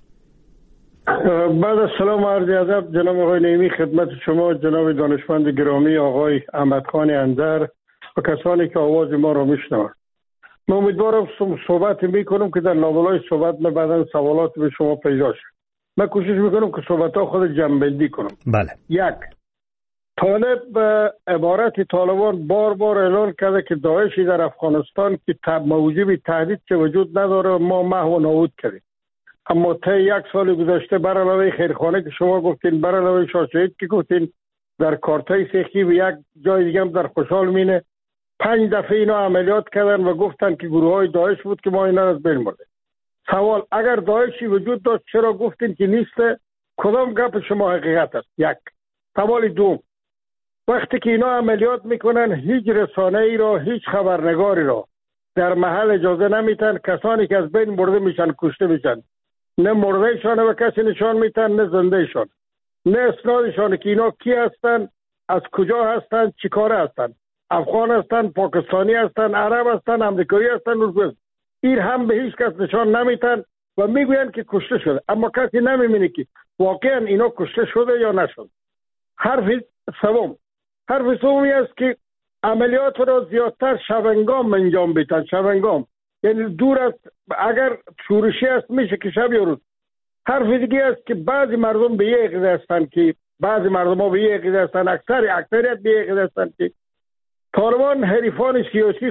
بعد از سلام عرض ادب جناب آقای نعیمی خدمت شما، جناب دانشمند گرامی آقای احمد خان اندر و کسانی که آواز ما را میشنوند. من امیدوارم صحبت میکنم که در لابلای صحبت من بعدا سوالات به شما پیدا شد. من کوشش میکنم که صحبت ها خود جمع‌بندی کنم. بله. 1. طالب به عبارت طالبان بار اعلان کرده که داعشی در افغانستان که موجب تهدید که وجود نداره ما محو و نابود کردیم. اما تا 1 سال گذشته بر علاوه خیرخانه که شما گفتین، بر علاوه شاهشهید که گفتین، در کارتای سیخی و یک جای دیگه هم در خوشحال مینه 5 دفعه اینا عملیات کردن و گفتن که گروه های داعش بود که ما اینا از بین بردیم. سوال، اگر داعشی وجود داشت چرا گفتین که نیست؟ کدام گپ شما حقیقت است؟ یک. سوال دوم، وقتی که اینا عملیات میکنن هیچ رسانه‌ای را، هیچ خبرنگاری را در محل اجازه نمیتن. کسانی که از بین مرده میشن، کشته میشن، نه مردهشان و کسی نشان میتن، نه زندهشان، نه اسنادشان که اینا کی هستن، از کجا هستن، چی کاره هستن، افغان هستن، پاکستانی هستن، عرب هستن، امریکایی هستن، روز این هم به هیچ کس نشان نمیتن و میگوین که کشته شده، اما کسی نمیبینه که واقعا اینا کشته شده یا نشد. حرف سومی است که عملیات را زیادتر شبنگام انجام بیتن. شبنگام یعنی دور است، اگر شورشی است میشه که شب یا روز. حرف دیگه است که بعضی مردم به یه عقیده هستند که بعضی مردم ها به یه عقیده هستند، اکثریت به یه عقیده هستند که طالبان حریفان سیاسی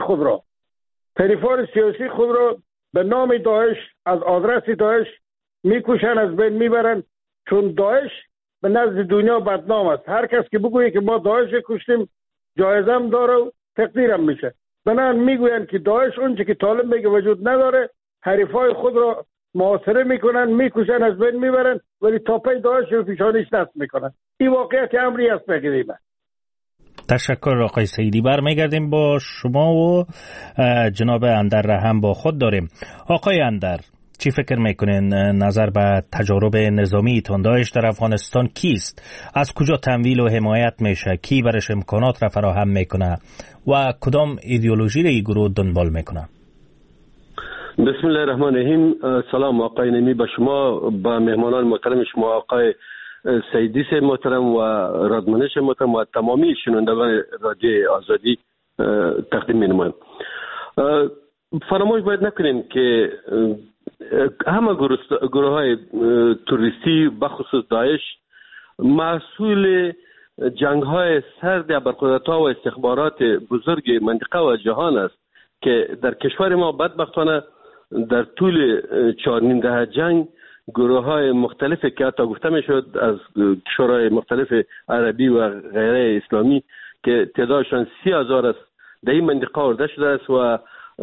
خود را به نام داعش از آدرس داعش میکشن، از بین میبرن، چون داعش به نزد دنیا بدنام است. هر کس که بگویه که ما داعش کشتیم جایزم داره و تقدیرم میشه. بنابراین میگوین که داعش اونچه که طالب میگه وجود نداره، حریفای خود را محاصره میکنن، میکشن، از بین میبرن، ولی تاپه داعش رو پیشانیش دست میکنن. این واقعیت امری است بگیریم. تشکر آقای سیدی. برمیگردیم با شما و جناب اندر را هم با خود داریم. آقای اندر، چی فکر میکنین نظر به تجارب نظامی داعش در افغانستان کیست؟ از کجا تمویل و حمایت میشه؟ کی برش امکانات را فراهم میکنه و کدام ایدئولوژی را این گروه دنبال میکنه؟ بسم الله الرحمن الرحیم. سلام آقای نمی به شما، با مهمانان محترم شما آقای سیدی محترم و رادمنش محترم و تمامی شنوندگان رادیو آزادی تقدیم می‌نمایم. فراموش باید نکنیم که همه گروه های توریستی بخصوص داعش محصول جنگ های سرد ابرقدرت‌ها و استخبارات بزرگ منطقه و جهان است که در کشور ما بدبختانه در طول 4 دهه جنگ گروه های مختلفی که حتی گفته می شد از کشورهای مختلف عربی و غیره اسلامی که تعدادشان 30,000 است در این منطقه آورده شده است و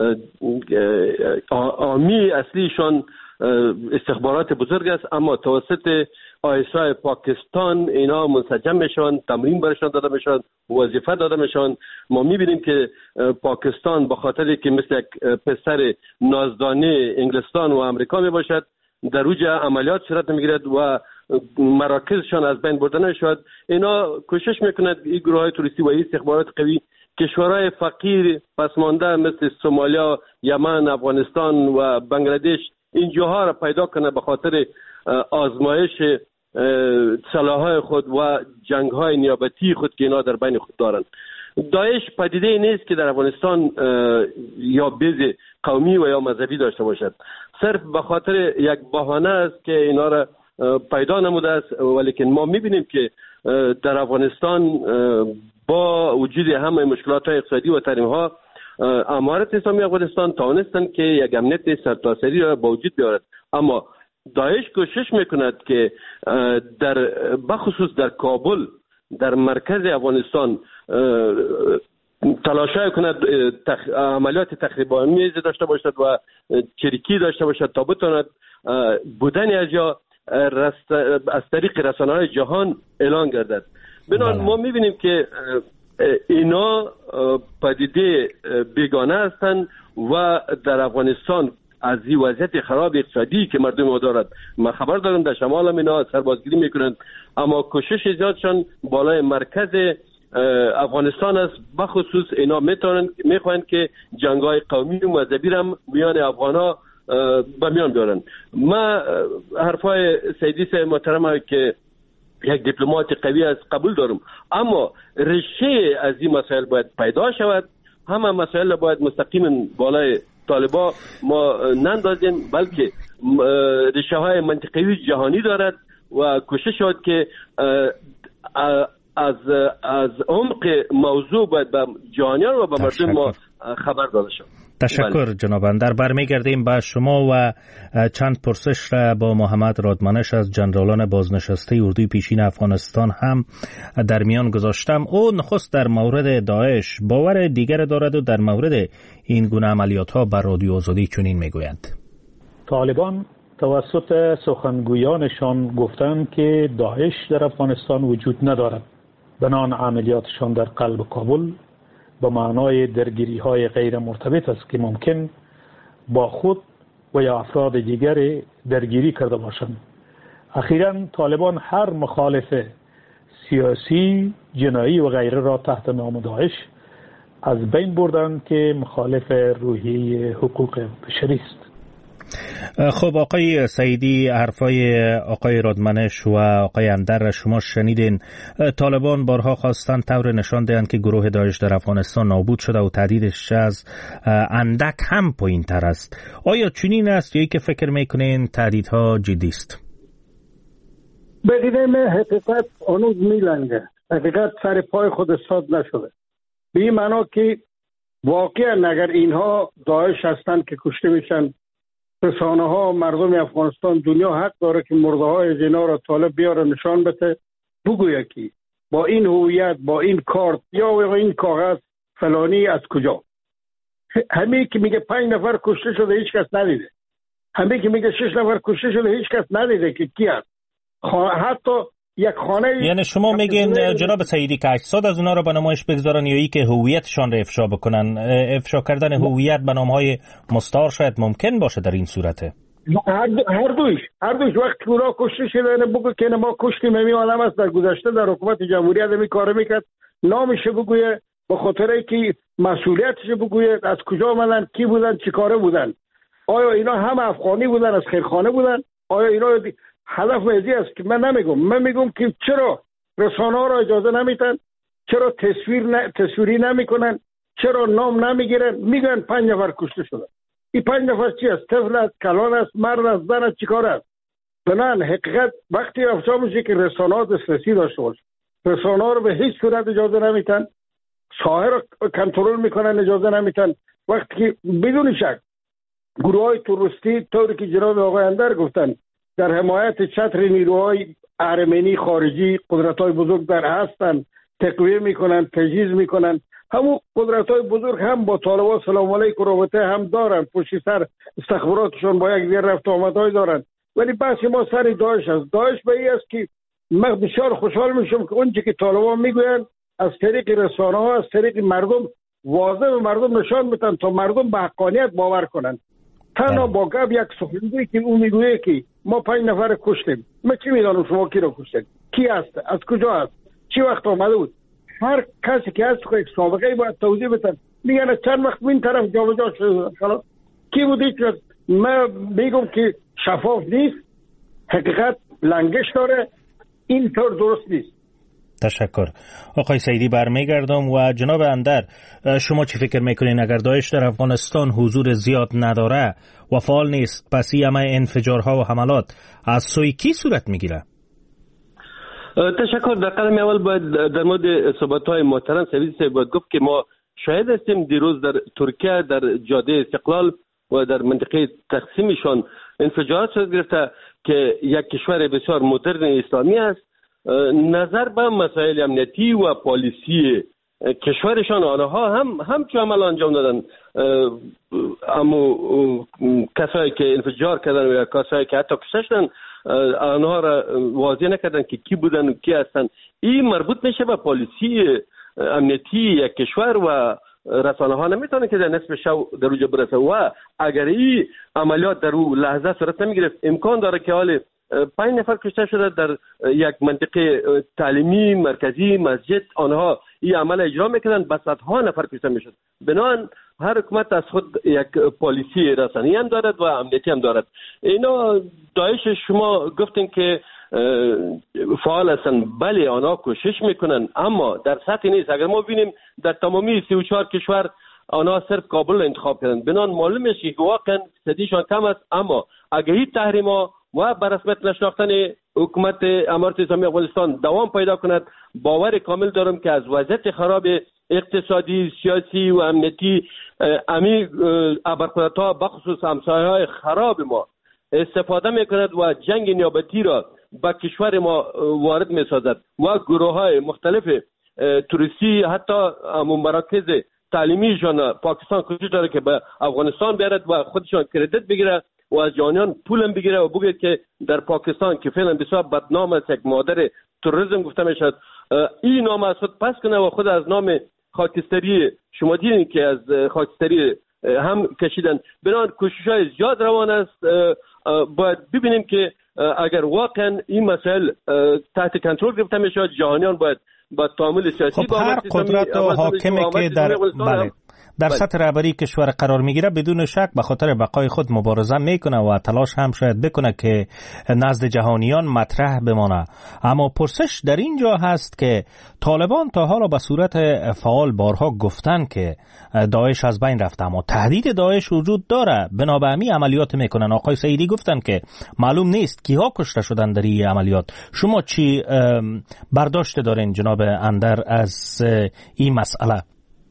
عامی اصلیشان استخبارات بزرگ است، اما توسط آیسای پاکستان اینا منسجم میشن، تمرین برشان داده میشن، وظیفه داده میشن. ما میبینیم که پاکستان به خاطر که مثل یک پسر نازدانه انگلستان و امریکا میباشد در اوج عملیات صورت میگیرد و مراکزشان از بین برده نشود. اینا کوشش میکنند این گروه های توریستی و این استخبارات قوی کشورهای فقیر پسمانده مثل سومالیا، یمن، افغانستان و بنگلادش این جاها را پیدا کنه به خاطر آزمایش سلاح‌های خود و جنگ‌های نیابتی خود که اینا در بین خود دارند. داعش پدیده نیست که در افغانستان یا بیز قومی و یا مذهبی داشته باشد، صرف به خاطر یک بهانه است که اینا را پیدا نموده است. ولیکن ما می‌بینیم که در افغانستان با وجود همه مشکلات اقتصادی و تحریم‌ها امارت اسلامی افغانستان توانستند که یک امنیت سرتاسری را با وجود بیارد، اما داعش کوشش میکند که در بخصوص در کابل در مرکز افغانستان تلاشای کند عملیات تخریب‌آمیز داشته باشد و چریکی داشته باشد تا بتواند بودن از جا از طریق رسانه‌های جهان اعلان گردد. بنابراین ما می‌بینیم که اینا پدیده بیگانه هستند و در افغانستان از این وضعیت خراب اقتصادی که مردم ما دارد من خبر دارم در شمال هم اینا سربازگیری میکنند، اما کوشش زیادشان بالای مرکز افغانستان است. بخصوص اینا میخواهند که جنگ‌های قومی و مذهبی هم میان افغان‌ها به میان بیارن. ما حرفای سیدی محترم که یک دیپلمات قوی است قبول دارم، اما ریشه از این مسائل باید پیدا شود. همه مسائل باید مستقیما بالای طالبا ما نندازیم، بلکه ریشه های منطقی جهانی دارد و کوشش شد که از عمق موضوع باید به جهانیان و به مردم ما خبر داده شد. تشکر جناب اندر. برمیگردیم به شما و چند پرسش را با محمد رادمنش از جنرالان بازنشسته اردوی پیشین افغانستان هم در میان گذاشتم. او نخست در مورد داعش باور دیگر دارد و در مورد این گونه عملیات ها بر رادیو آزادی چنین میگویند: طالبان توسط سخنگویانشان گفتند که داعش در افغانستان وجود ندارد. بنان عملیاتشان در قلب کابل به معنای درگیری های غیر مرتبط است که ممکن با خود و یا افراد دیگر درگیری کرده باشند. اخیراً طالبان هر مخالف سیاسی، جنایی و غیره را تحت نام داعش از بین بردند که مخالف روحیه حقوق بشری است. خب آقای سعیدی، حرفای آقای رادمنش و آقای اندر شما شنیدین. طالبان بارها خواستند طور نشان دهند که گروه داعش در افغانستان نابود شده و تهدیدش از اندک هم پایین تر است. آیا چنین است یا که فکر میکنین تهدیدها جدی است؟ بگیدیم حقیقت هنوز میلنگه. حقیقت سر پای خود استاد نشده. به این معنا که واقعا اگر اینها داعش هستند که کشته میشن، رسانه ها مردم افغانستان دنیا حق داره که مرده های اینا را طالب بیاره نشان بده، بگویه که با این هویت، با این کارت یا این کاغذ فلانی از کجا. همین که میگه 5 نفر کشته شده هیچ کس ندیده. همین که میگه 6 نفر کشته شده هیچ کس ندیده که کی است. حتی یک خانه، یعنی شما میگین جناب سعیدی که اجساد از اونا رو به نمایش بگذارن یا ای که هویتشان رو افشا بکنن؟ افشا کردن هویت به نامهای مستعار شاید ممکن باشه در این صورته. هر دویش وقتی اونا کشته شدن بگو که ما کشتیم، همین عالم است در گذشته در حکومت جمهوریت همین کار میکرد، نامش بگویه، به خاطر اینکه مسئولیتش بگویه، از کجا آمدن، کی بودن، چی کاره بودن، آیا اینا هم افغانی بودن، از خیرخانه بودن، آیا اینا هدف ازی است که من میگم که چرا رسانه ها را اجازه نمیتن، چرا تصویری نمیکنن، چرا نام نمیگیرن، میگن 5 نفر کشته شده. این 5 نفر چی است؟ طفل است، کلان است، مرد است، زن است، چیکار است؟ بنان حقیقت وقتی افشا میشه که رسانه ها دسترسی داشته باشه. رسانه ها رو به هیچ صورت اجازه نمیتن، ساحه را کنترل میکنن، اجازه نمیتن. وقتی که بدون شک گروه های تروریستی طوری که جناب آقای اندر گفتن در حمایت چتر نیروهای ارمنی خارجی قدرت‌های بزرگ در هستند، تقویه میکنن، تجهیز میکنن. همون قدرت‌های بزرگ هم با طالبان سلام علیکم رابطه هم دارن، پشت سر استخباراتشون با یک دیگر رفت آمدهای دارن. ولی بحث ما سر داعش است. داعش به این است که من بسیار خوشحال میشم که اونچه که طالبان میگوین از طریق رسانه ها، از طریق مردم واضح به مردم نشان بدن تا مردم به حقانیت باور کنن. تنها با گپ یک سخنگوی که اون میگویه که ما 5 نفر کشتیم، من چی میدانم شما کی رو کشتید، کی هست، از کجا هست، چی وقت آمده بود. هر کسی که هست یک سابقه باید توضیح بدن. میگن چند وقت این طرف جابجا شده، خلاص کی بود هیچ. من میگم که شفاف نیست، حقیقت لنگش داره، این طور درست نیست. تشکر. آقای سعیدی برمیگردم و جناب اندر، شما چی فکر میکنین اگر داعش در افغانستان حضور زیاد نداره و فعال نیست، پس این همه انفجارها و حملات از سوی کی صورت میگیره؟ تشکر. در قدم اول باید در مورد صحبت‌های محترم سعیدی باید گفت که ما شاهد هستیم دیروز در ترکیه در جاده استقلال و در منطقه تقسیمشان انفجارات صورت گرفته که یک کشور بسیار مدرن اسلامی است. نظر به مسائل امنیتی و پالیسی کشورشان آنها هم چه عمل انجام دادن، اما کسایی که انفجار کردن و کسایی که حتی کشته شدن آنها را واضح نکردن که کی بودن و کی هستن. این مربوط میشه به پالیسی امنیتی یک کشور و رسانه ها نمیتونه که در نصف شو در اوج برسه و اگر این عملیات در اون لحظه صورت نمیگرفت امکان داره که حال 5 نفر کشته شده در یک منطقه تعلیمی مرکزی مسجد آنها این عمل اجرا میکنن، بس صدها نفر کشته میشد. بنابراین هر حکومت از خود یک پالیسی رسانه‌ای هم دارد و امنیتی هم دارد. اینا داعش شما گفتین که فعال هستن، بله آنها کوشش میکنن اما در سطح نیست. اگر ما ببینیم در تمامی 34 کشور آنها صرف کابل انتخاب کردن، بنابراین معلوم است که واقعا فیصدیشان کم است. اما اگر این تحریما و به رسمیت نشناختن حکومت امارت اسلامی افغانستان دوام پیدا کند، باور کامل دارم که از وضعیت خراب اقتصادی، سیاسی و امنیتی امی ابرقدرت‌ها بخصوص همسایه‌های خراب ما استفاده میکند و جنگ نیابتی را به کشور ما وارد میسازد و گروه‌های مختلف توریستی حتی مراکز تعلیمیشان پاکستان کوشش داره که به افغانستان بیارد و خودشان کردیت بگیره و از جهانیان پولم بگیره و بگه که در پاکستان که فعلا بسیار بدنام است، یک مادر تروریسم گفته میشد، این نام از خود پس کنه و خود از نام خاکستری، شما دیدین که از خاکستری هم کشیدن. بنابراین کوشش‌های زیاد روان است. باید ببینیم که اگر واقعا این مسائل تحت کنترل گرفته میشه، جهانیان باید با تعامل سیاسی با هر قدرت و حاکمی که در سطح رهبری کشور قرار میگیره بدون شک به خاطر بقای خود مبارزه میکنه و تلاش هم شاید بکنه که نزد جهانیان مطرح بمانه. اما پرسش در اینجا هست که طالبان تا حالا به صورت فعال بارها گفتن که داعش از بین رفته، اما تهدید داعش وجود داره، بنابراین عملیات میکنن. آقای سعیدی گفتن که معلوم نیست کیها کشته شدن در این عملیات. شما چی برداشت دارین جناب اندر از این مسئله؟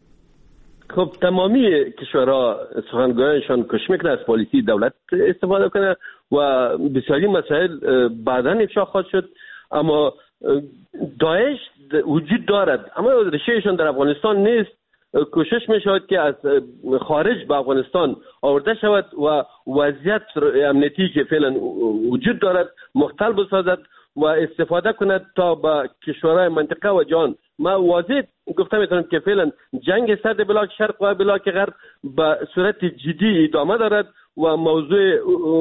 خب تمامی کشورها سخنگویانشان کوشش میکنه از پالیسی دولت استفاده کنه و بسیاری مسائل بعدا افشا خواهد شد. اما داعش وجود دارد، اما ریشهشان در افغانستان نیست. کوشش میشود که از خارج به افغانستان آورده شود و وضعیت امنیتی که فعلا وجود دارد مختل بسازد و استفاده کند تا به کشورهای منطقه و جهان. ما واضح گفته میتونم که فعلا جنگ سرد بلاک شرق و بلاک غرب به صورت جدی ادامه دارد و موضوع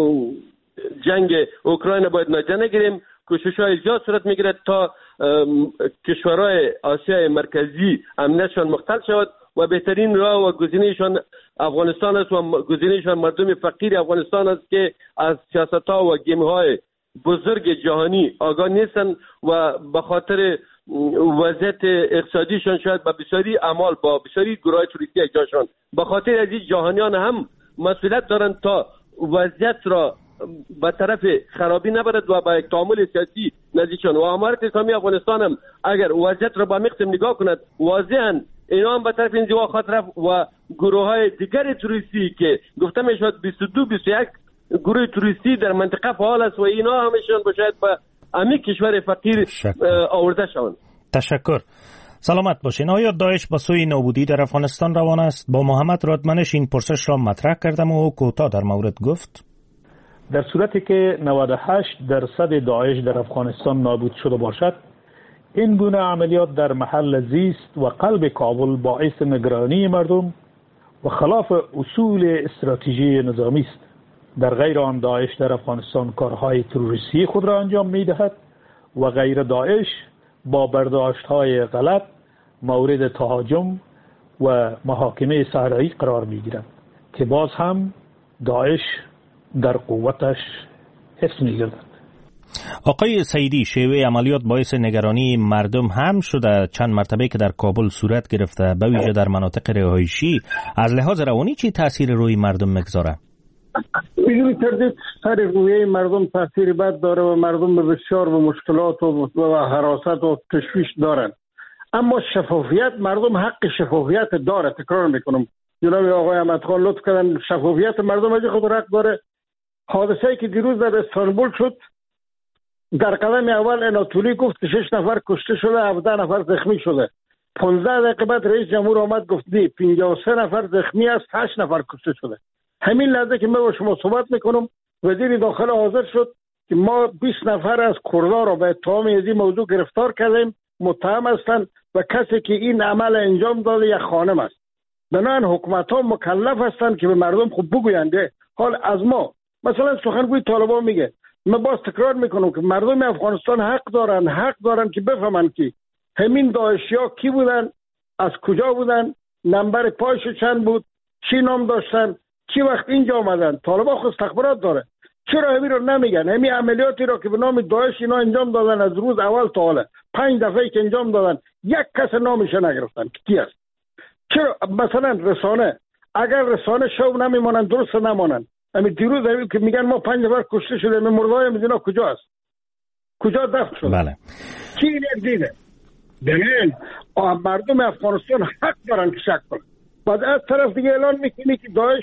جنگ اوکراین باید نادیده نگیریم. کوشش‌های زیاد صورت میگیرد تا کشورهای آسیای مرکزی امنیتشان مختل شود و بهترین راه و گزینه‌شان افغانستان است و گزینه‌شان مردم فقیر افغانستان است که از سیاست‌ها و گیم‌های بزرگ جهانی آگاه نیستند و به خاطر وضعیت اقتصادیشان شاید با بسیاری اعمال با بسیاری گروه توریستی اجاشان به خاطر از این جهانیان هم مسئولیت دارند تا وضعیت را به طرف خرابی نبرد و با یک تعامل سیاسی نزدیکشان و امارت اسلامی افغانستان هم اگر وضعیت را با مقسم نگاه کند واضحا اینا هم به طرف انزوا خواهد رفت و گروه های دیگر توریستی که گفته میشود 22-21 گروه توریستی در منطقه فعال است و اینا همشون باید به امی کشور فقیر آورده شوند. تشکر. سلامت باشین. آیا داعش با سوی نابودی در افغانستان روان است؟ با محمد رادمنش این پرسش را مطرح کردم و کوتاه در مورد گفت در صورتی که 98% داعش در افغانستان نابود شده باشد، این گونه عملیات در محل زیست و قلب کابل باعث نگرانی مردم و خلاف اصول استراتژی نظامی است. در غیر آن داعش در افغانستان کارهای تروریستی خود را انجام می‌دهد و غیر داعش با برداشت‌های غلط مورد تهاجم و محاکمه صحرایی قرار می‌گیرد که باز هم داعش در قوتش حفظ می‌گردد. آقای سعیدی، شیوه عملیات باعث نگرانی مردم هم شده. چند مرتبه که در کابل صورت گرفته، به ویژه در مناطق رهایشی، از لحاظ روانی چی تاثیر روی مردم میگذاره؟ بدون تردید سر رویه مردم تاثیر بد داره و مردم بسیار به مشکلات و حراست و تشویش دارند. اما شفافیت، مردم حق شفافیت داره. تکرار میکنم، جناب آقای احمد خان لطف کردن، شفافیت مردم از خود حق داره. حادثه‌ای که دیروز در استانبول شد، در قدم اول اناتولی گفت که 6 نفر کشته شده، 17 نفر زخمی شده. 15 دقیقه بعد رئیس جمهور آمد گفت دی 53 نفر زخمی است، 8 نفر کشته شده. همین لحظه که من با شما صحبت میکنم وزیر داخله حاضر شد که ما 20 نفر از کردها را به اتهام از این موضوع گرفتار کردیم، متهم هستند و کسی که این عمل انجام داده یک خانم است. بنابراین حکومت‌ها مکلف هستند که به مردم خوب بگویند. حال از ما مثلا سخنگوی طالبان میگه، من باز تکرار میکنم که مردم افغانستان حق دارن که بفهمن که همین داعشی‌ها کی بودن، از کجا بودن، نمبر پایش چند بود، چی نام داشتن، چی وقت اینجا آمدن. طالبان خود استخبارات داره، چرا همین رو نمیگن؟ همین عملیاتی رو که به نام داعش اینا انجام دادن از روز اول تا حالا 5 دفعه که انجام دادن یک کس نامش نگرفتن که کی است. چرا مثلا رسانه، اگر رسانه شو نمیمونن درست نمونن. همین دیروز همین که میگن ما 5 نفر کشته شده، مردای مدینا کجا است؟ کجا دفن شده؟ بله. کی این دیده؟ دلیل مردم افغانستان حق دارن که شک کنن. بعد از طرف دیگه اعلان میکنی که داعش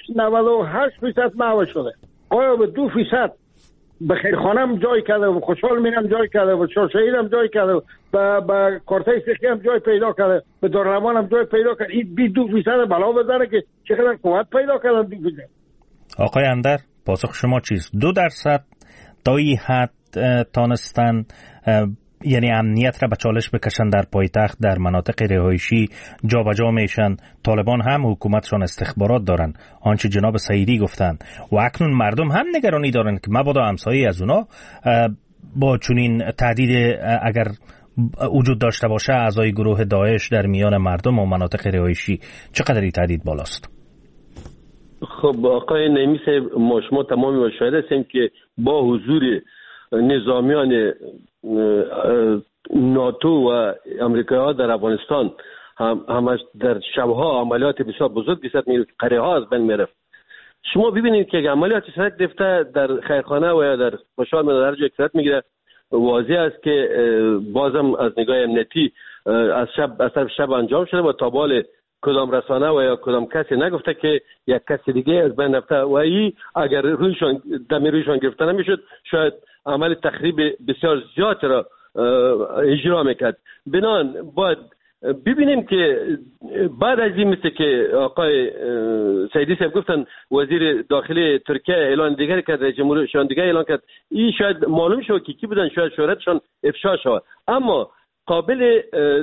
98% محو شده. آیا به 2% به خیرخانم جای کرده و خوشحال مینم جای کرده و شاهشهید هم جای کرده و به کارتای سیخی هم جای پیدا کرده، به دارالامان هم جای پیدا کرده. این 2% بلا بزنه که چقدر قوت پیدا کردن 2%. آقای اندر پاسخ شما چیست؟ 2% تا این حد تانستن یعنی امنیت را به چالش بکشن در پایتخت، در مناطق رهایشی جابجا میشن. طالبان هم حکومتشان استخبارات دارن، آنچه جناب سعیدی گفتن، و اکنون مردم هم نگرانی دارن که مبادا همسایه از اونا با چنین تهدید اگر وجود داشته باشه اعضای گروه داعش در میان مردم و مناطق رهایشی، چقدر این تهدید بالاست؟ خب آقای نعیمی صاحب، ما شما تمامی مشاهد هستیم که با حضور نظامیان ناتو و امریکایی در افغانستان همش در شبها عملیات بسیار بزرگی صورت میگرفت، قریه ها از بین میرفت. شما ببینید که عملیاتی صورت گرفته در خیرخانه و یا در خوشحال میدان هر جای صورت میگیره، واضح است که بازم از نگاه امنیتی از طرف شب انجام شده و تا بال کدام رسانه و یا کدام کسی نگفته که یک کسی دیگه از بین رفته و این اگر رویشان گرفته نمیشد شاید عمل تخریب بسیار زیاد را اجرا میکرد. بنان باید ببینیم که بعد از این مثل که آقای سعیدی صاحب گفتن وزیر داخلی ترکیه اعلان دیگری کرد، رئیس جمهورشان دیگه اعلان کرد، این شاید معلوم شد که کی بودن، شاید شهرتشان افشا شد. اما قابل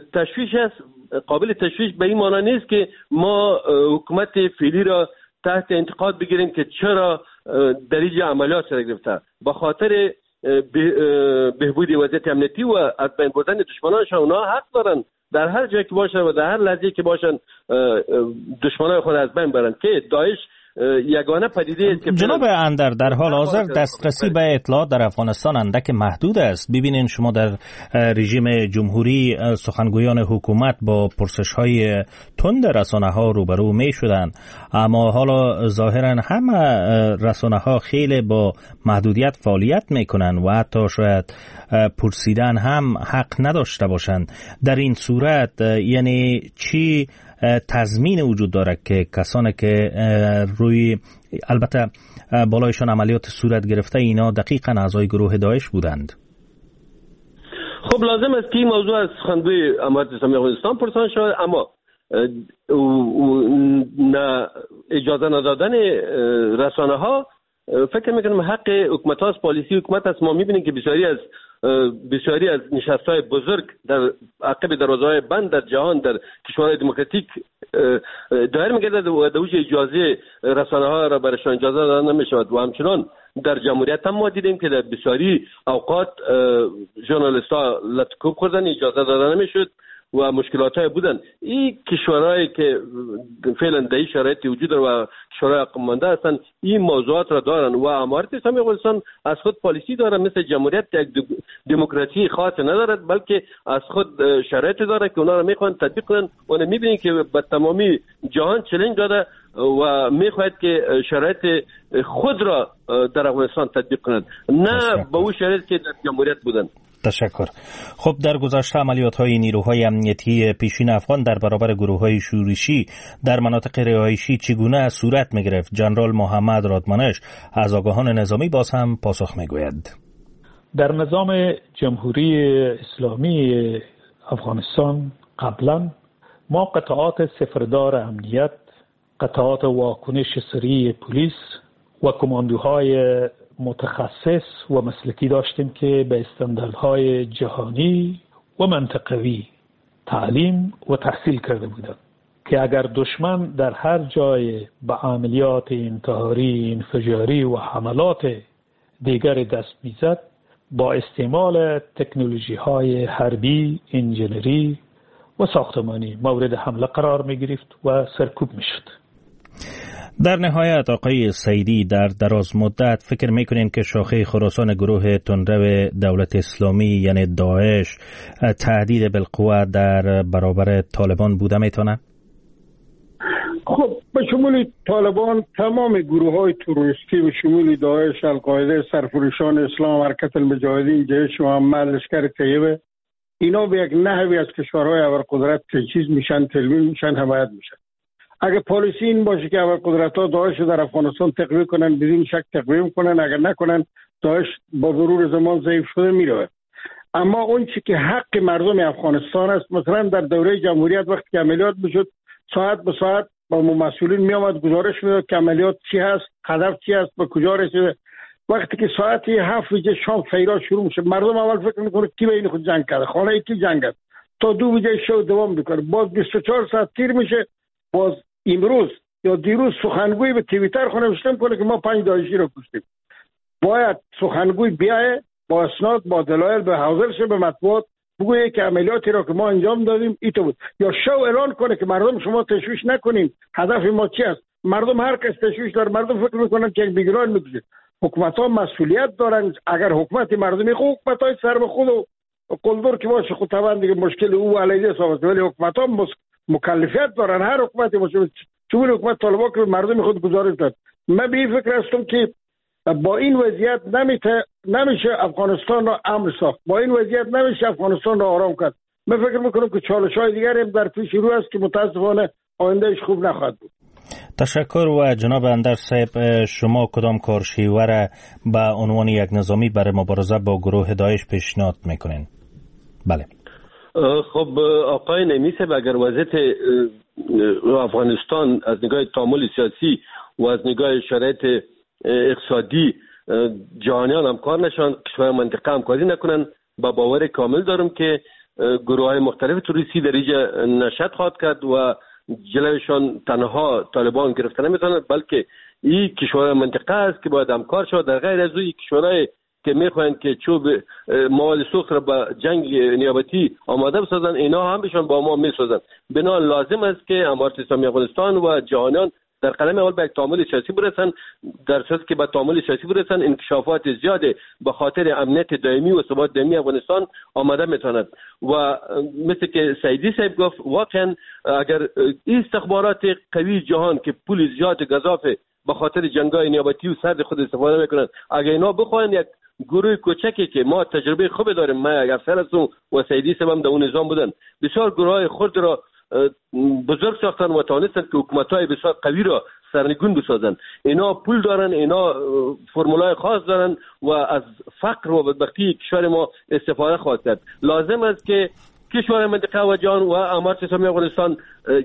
تشویش به این معنی نیست که ما حکومت فعلی را تحت انتقاد بگیریم که چرا در اینجا عملیات شده گرفته. با خاطر بهبود وضعیت امنیتی و از بین بردن دشمنانشان، اونا حق دارن در هر جایی که باشن و در هر لحظه‌ای که باشن دشمنان خود از بین برن که داعش یگانه پدیده است که جناب اندر در حال حاضر دسترسی به اطلاعات در افغانستان اندک محدود است. ببینین شما در رژیم جمهوری سخنگویان حکومت با پرسش‌های تند رسانه‌ها روبرو می‌شدند، اما حالا ظاهراً همه رسانه‌ها خیلی با محدودیت فعالیت می‌کنند و حتی شاید پرسیدن هم حق نداشته باشند. در این صورت یعنی چی تضمین وجود داره که کسانی که روی البته بالایشان عملیات صورت گرفته اینا دقیقاً اعضای گروه داعش بودند؟ خب لازم است که این موضوع از سخنگوی امارت اسلامی افغانستان پرسان شود، اما اجازه ندادن رسانه ها فکر میکنم حق حکومت هاست، پالیسی حکومت است. ما میبینیم که بسیاری از نشست‌های بزرگ در عقب دروازه‌های بند در جهان در کشورهای دموکراتیک دایر می‌گردد و دوج اجازه رسانه‌ها را برایشان اجازه داده نمی‌شود و همچنان در جمهوریت هم ما دیدیم که در بسیاری اوقات ژورنالیست‌ها لطکوب خوردن، اجازه داده نمی‌شد و مشکلات‌های بودن. این کشورهایی که فعلا در این شرایطی وجود دارن و کشورهای عقب مانده هستند این موضوعات را دارن و امارت اسلامی افغانستان از خود پالیسی داره، مثل جمهوریت یک دموکراسی خاص ندارد بلکه از خود شرایط داره که اونا را میخوان تطبیق کنن و میبینید که به تمامی جهان چالش داده و میخواهد که شرایط خود را در افغانستان تطبیق کنند، نه به اون شرایطی که در جمهوریت بودن. تشکر. خب در گذشته عملیات‌های نیروهای امنیتی پیشین افغان در برابر گروه‌های شورشی در مناطق رهایشی چگونه صورت می‌گرفت؟ جنرال محمد رادمانش از آگاهان نظامی باز هم پاسخ می‌گوید. در نظام جمهوری اسلامی افغانستان قبلا ما قطعات سفردار امنیت، قطعات واکنش سریع پلیس و کماندوهای متخصص و مسلکی داشتیم که به استانداردهای جهانی و منطقوی تعلیم و تحصیل کرده بودند که اگر دشمن در هر جای به عملیات انتحاری، انفجاری و حملات دیگر دست میزد با استعمال تکنولوژی های حربی، انجینری و ساختمانی مورد حمله قرار می گرفت و سرکوب می شد. در نهایت آقای سعیدی، در دراز مدت فکر میکنین که شاخه خراسان گروه تندرو دولت اسلامی یعنی داعش تهدید بالقوه در برابر طالبان بوده میتونه؟ خب به شمول طالبان تمام گروه های تروریستی به شمول داعش، القاعده، سرفروشان اسلام، حرکت المجاهدین، جیش محمد، لشکر طیبه، اینا به یک نحوی از کشورهای ابرقدرت تجهیز میشن، تلوین میشن، حمایت میشن. اگر پالیسی این باشه که ابرقدرت‌ها داعش در افغانستان تقویه کنن، بدون شک تقویه کنن، اگر نکنن داعش با مرور زمان ضعیف شده میره. اما اون چی که حق مردم افغانستان است، مثلا در دوره جمهوریت وقتی که عملیات میشد ساعت به ساعت با مسئولین می آمد گزارش میداد که عملیات چی هست، هدف چی هست، به کجا رسیده. وقتی که ساعت 7 شام سیرا شروع میشه، مردم اول فکر میکنه کی بین خود جنگ کرده، خانه کی جنگ کرد، تا 2 شب دوام میکنه. باز 24 ساعت تیر میشه، باز امروز یا دیروز سخنگوی به توییتر خونه نوشته کنه که ما 5 داعشی رو کشتیم. باید سخنگوی بیایه با اسناد با دلایل به حاضر شه به مطبوعات، بگویه که عملیاتی را که ما انجام دادیم این تو بود، یا شو اعلان کنه که مردم شما تشویش نکنین، هدف ما چی است. مردم هر کس تشویش داره، مردم فکر میکنن که بیگران میکشه. حکومت ها مسئولیت دارن. اگر حکومت مردمی خود حکومت های سر به خود و قلدر که باشه خود طبعا دیگه مشکل او علیه است، ولی حکومت ها مکلفیت دارن. هر حکومتی باشه، چون حکومت طالبان که مردم خود گزارش داد. من به این فکر هستم که با این وضعیت نمیشه افغانستان را امن ساخت، با این وضعیت نمیشه افغانستان را آرام کرد. من فکر میکنم که چالش‌های دیگری هم در پیش رو است که متاسفانه آیندهش خوب نخواهد بود. تشکر. و جناب اندر صاحب، شما کدام کارشیوه را به عنوان یک نظامی برای مبارزه با گروه داعش پیشنهاد میکنین؟ بله. خب آقای نمیسه، اگر وضعیت افغانستان از نگاه تعامل سیاسی و از نگاه شرایط اقتصادی جهانیان همکار نشن، کشور منطقه همکاری نکنن، با باور کامل دارم که گروه های مختلف توریستی در اینجا نشاط خواهد کرد و جلوشان تنها طالبان گرفته نمیتونند، بلکه این کشور منطقه است که باید همکار شود. در غیر از این کشورهای که میخواهند که چوب مواد سوخت را به جنگ نیابتی آماده بسازن، اینا هم بهشان با ما میسازن. بنابراین لازم است که امارت اسلامی افغانستان و جهانیان در قدم اول به یک تعامل سیاسی برسن. در صورتی که به تعامل سیاسی برسن، انکشافات زیاده به خاطر امنیت دائمی و ثبات دائمی افغانستان آماده میتواند. و مثل که سعیدی صاحب گفت، واقعا اگر این استخبارات قوی جهان که پول زیاد گزافه به خاطر جنگ‌های نیابتی و سرد خود استفاده میکنند، اگر اینا بخواهند یک گروه کوچکی که ما تجربه خوب داریم، ما یک افسر هستم و سعیدی صاحب هم در اون نظام بودن، بسیار گروه‌های خرد را بزرگ ساختن و توانستن که حکومت‌های بسیار قوی را سرنگون بسازن. اینا پول دارن، اینا فرمولای خاص دارن و از فقر و بدبختی کشور ما استفاده خواهد کرد. لازم است که کشور منطقه و جهان و امارت اسلامی افغانستان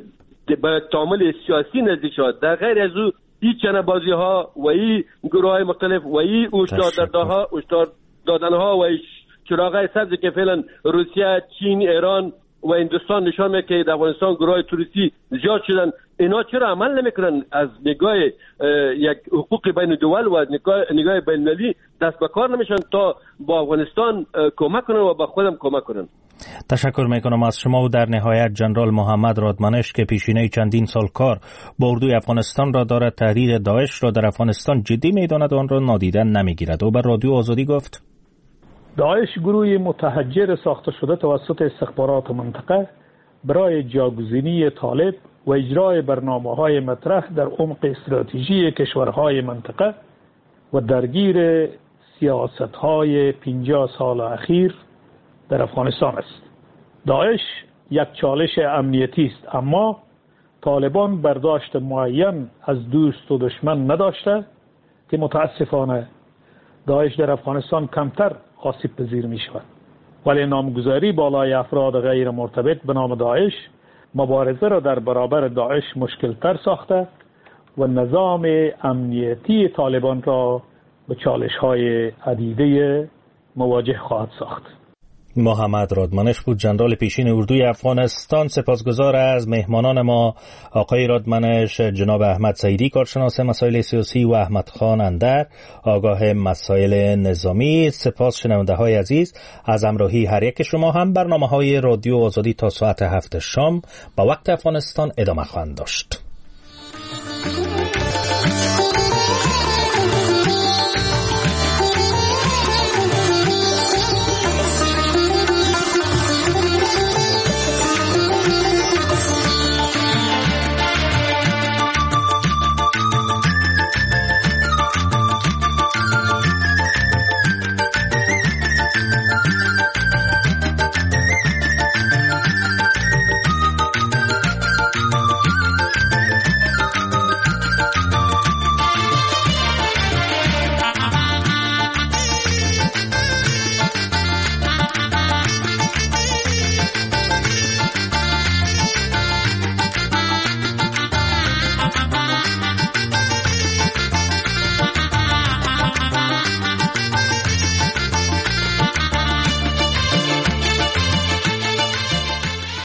به تعامل سیاسی نزدیک شود. در غیر از او این چنه‌بازی ها و این گروه های مختلف و این هشدار دادن ها و چراغ سبز که فعلا روسیه، چین، ایران و هندوستان نشان میده که در افغانستان گروه توریستی زیاد شدن، اینا چرا عمل نمیکنن؟ از نگاه یک حقوق بین الدول و نگاه بین المللی دست به کار نمیشن تا با افغانستان کمک کنن و با خودم کمک کنن. تشکر میکنم از شما. و در نهایت جنرال محمد رادمنش که پیشینه چندین سال کار با اردوی افغانستان را دارد، تهدید داعش را در افغانستان جدی میداند و آن را نادیده نمیگیرد. او بر رادیو آزادی گفت: داعش گروهی متحجر ساخته شده توسط استخبارات منطقه برای جاگزینی طالب و اجرای برنامه‌های مطرح در عمق استراتژی کشورهای منطقه و درگیر سیاست‌های 50 سال اخیر در افغانستان است. داعش یک چالش امنیتی است، اما طالبان برداشت معین از دوست و دشمن نداشته که متاسفانه داعش در افغانستان کمتر آسیب پذیر می شود. ولی نامگذاری بالای افراد غیر مرتبط به نام داعش مبارزه را در برابر داعش مشکل تر ساخته و نظام امنیتی طالبان را به چالش های عدیده مواجه خواهد ساخت. محمد رادمنش بود، جنرال پیشین اردوی افغانستان. سپاسگزار از مهمانان ما، آقای رادمنش، جناب احمد سعیدی کارشناس مسائل سیاسی و احمد خان اندر آگاه مسائل نظامی. سپاس شنونده های عزیز از همراهی هر یک شما. هم برنامه های رادیو آزادی تا ساعت 7 شام با وقت افغانستان ادامه خواهند داشت.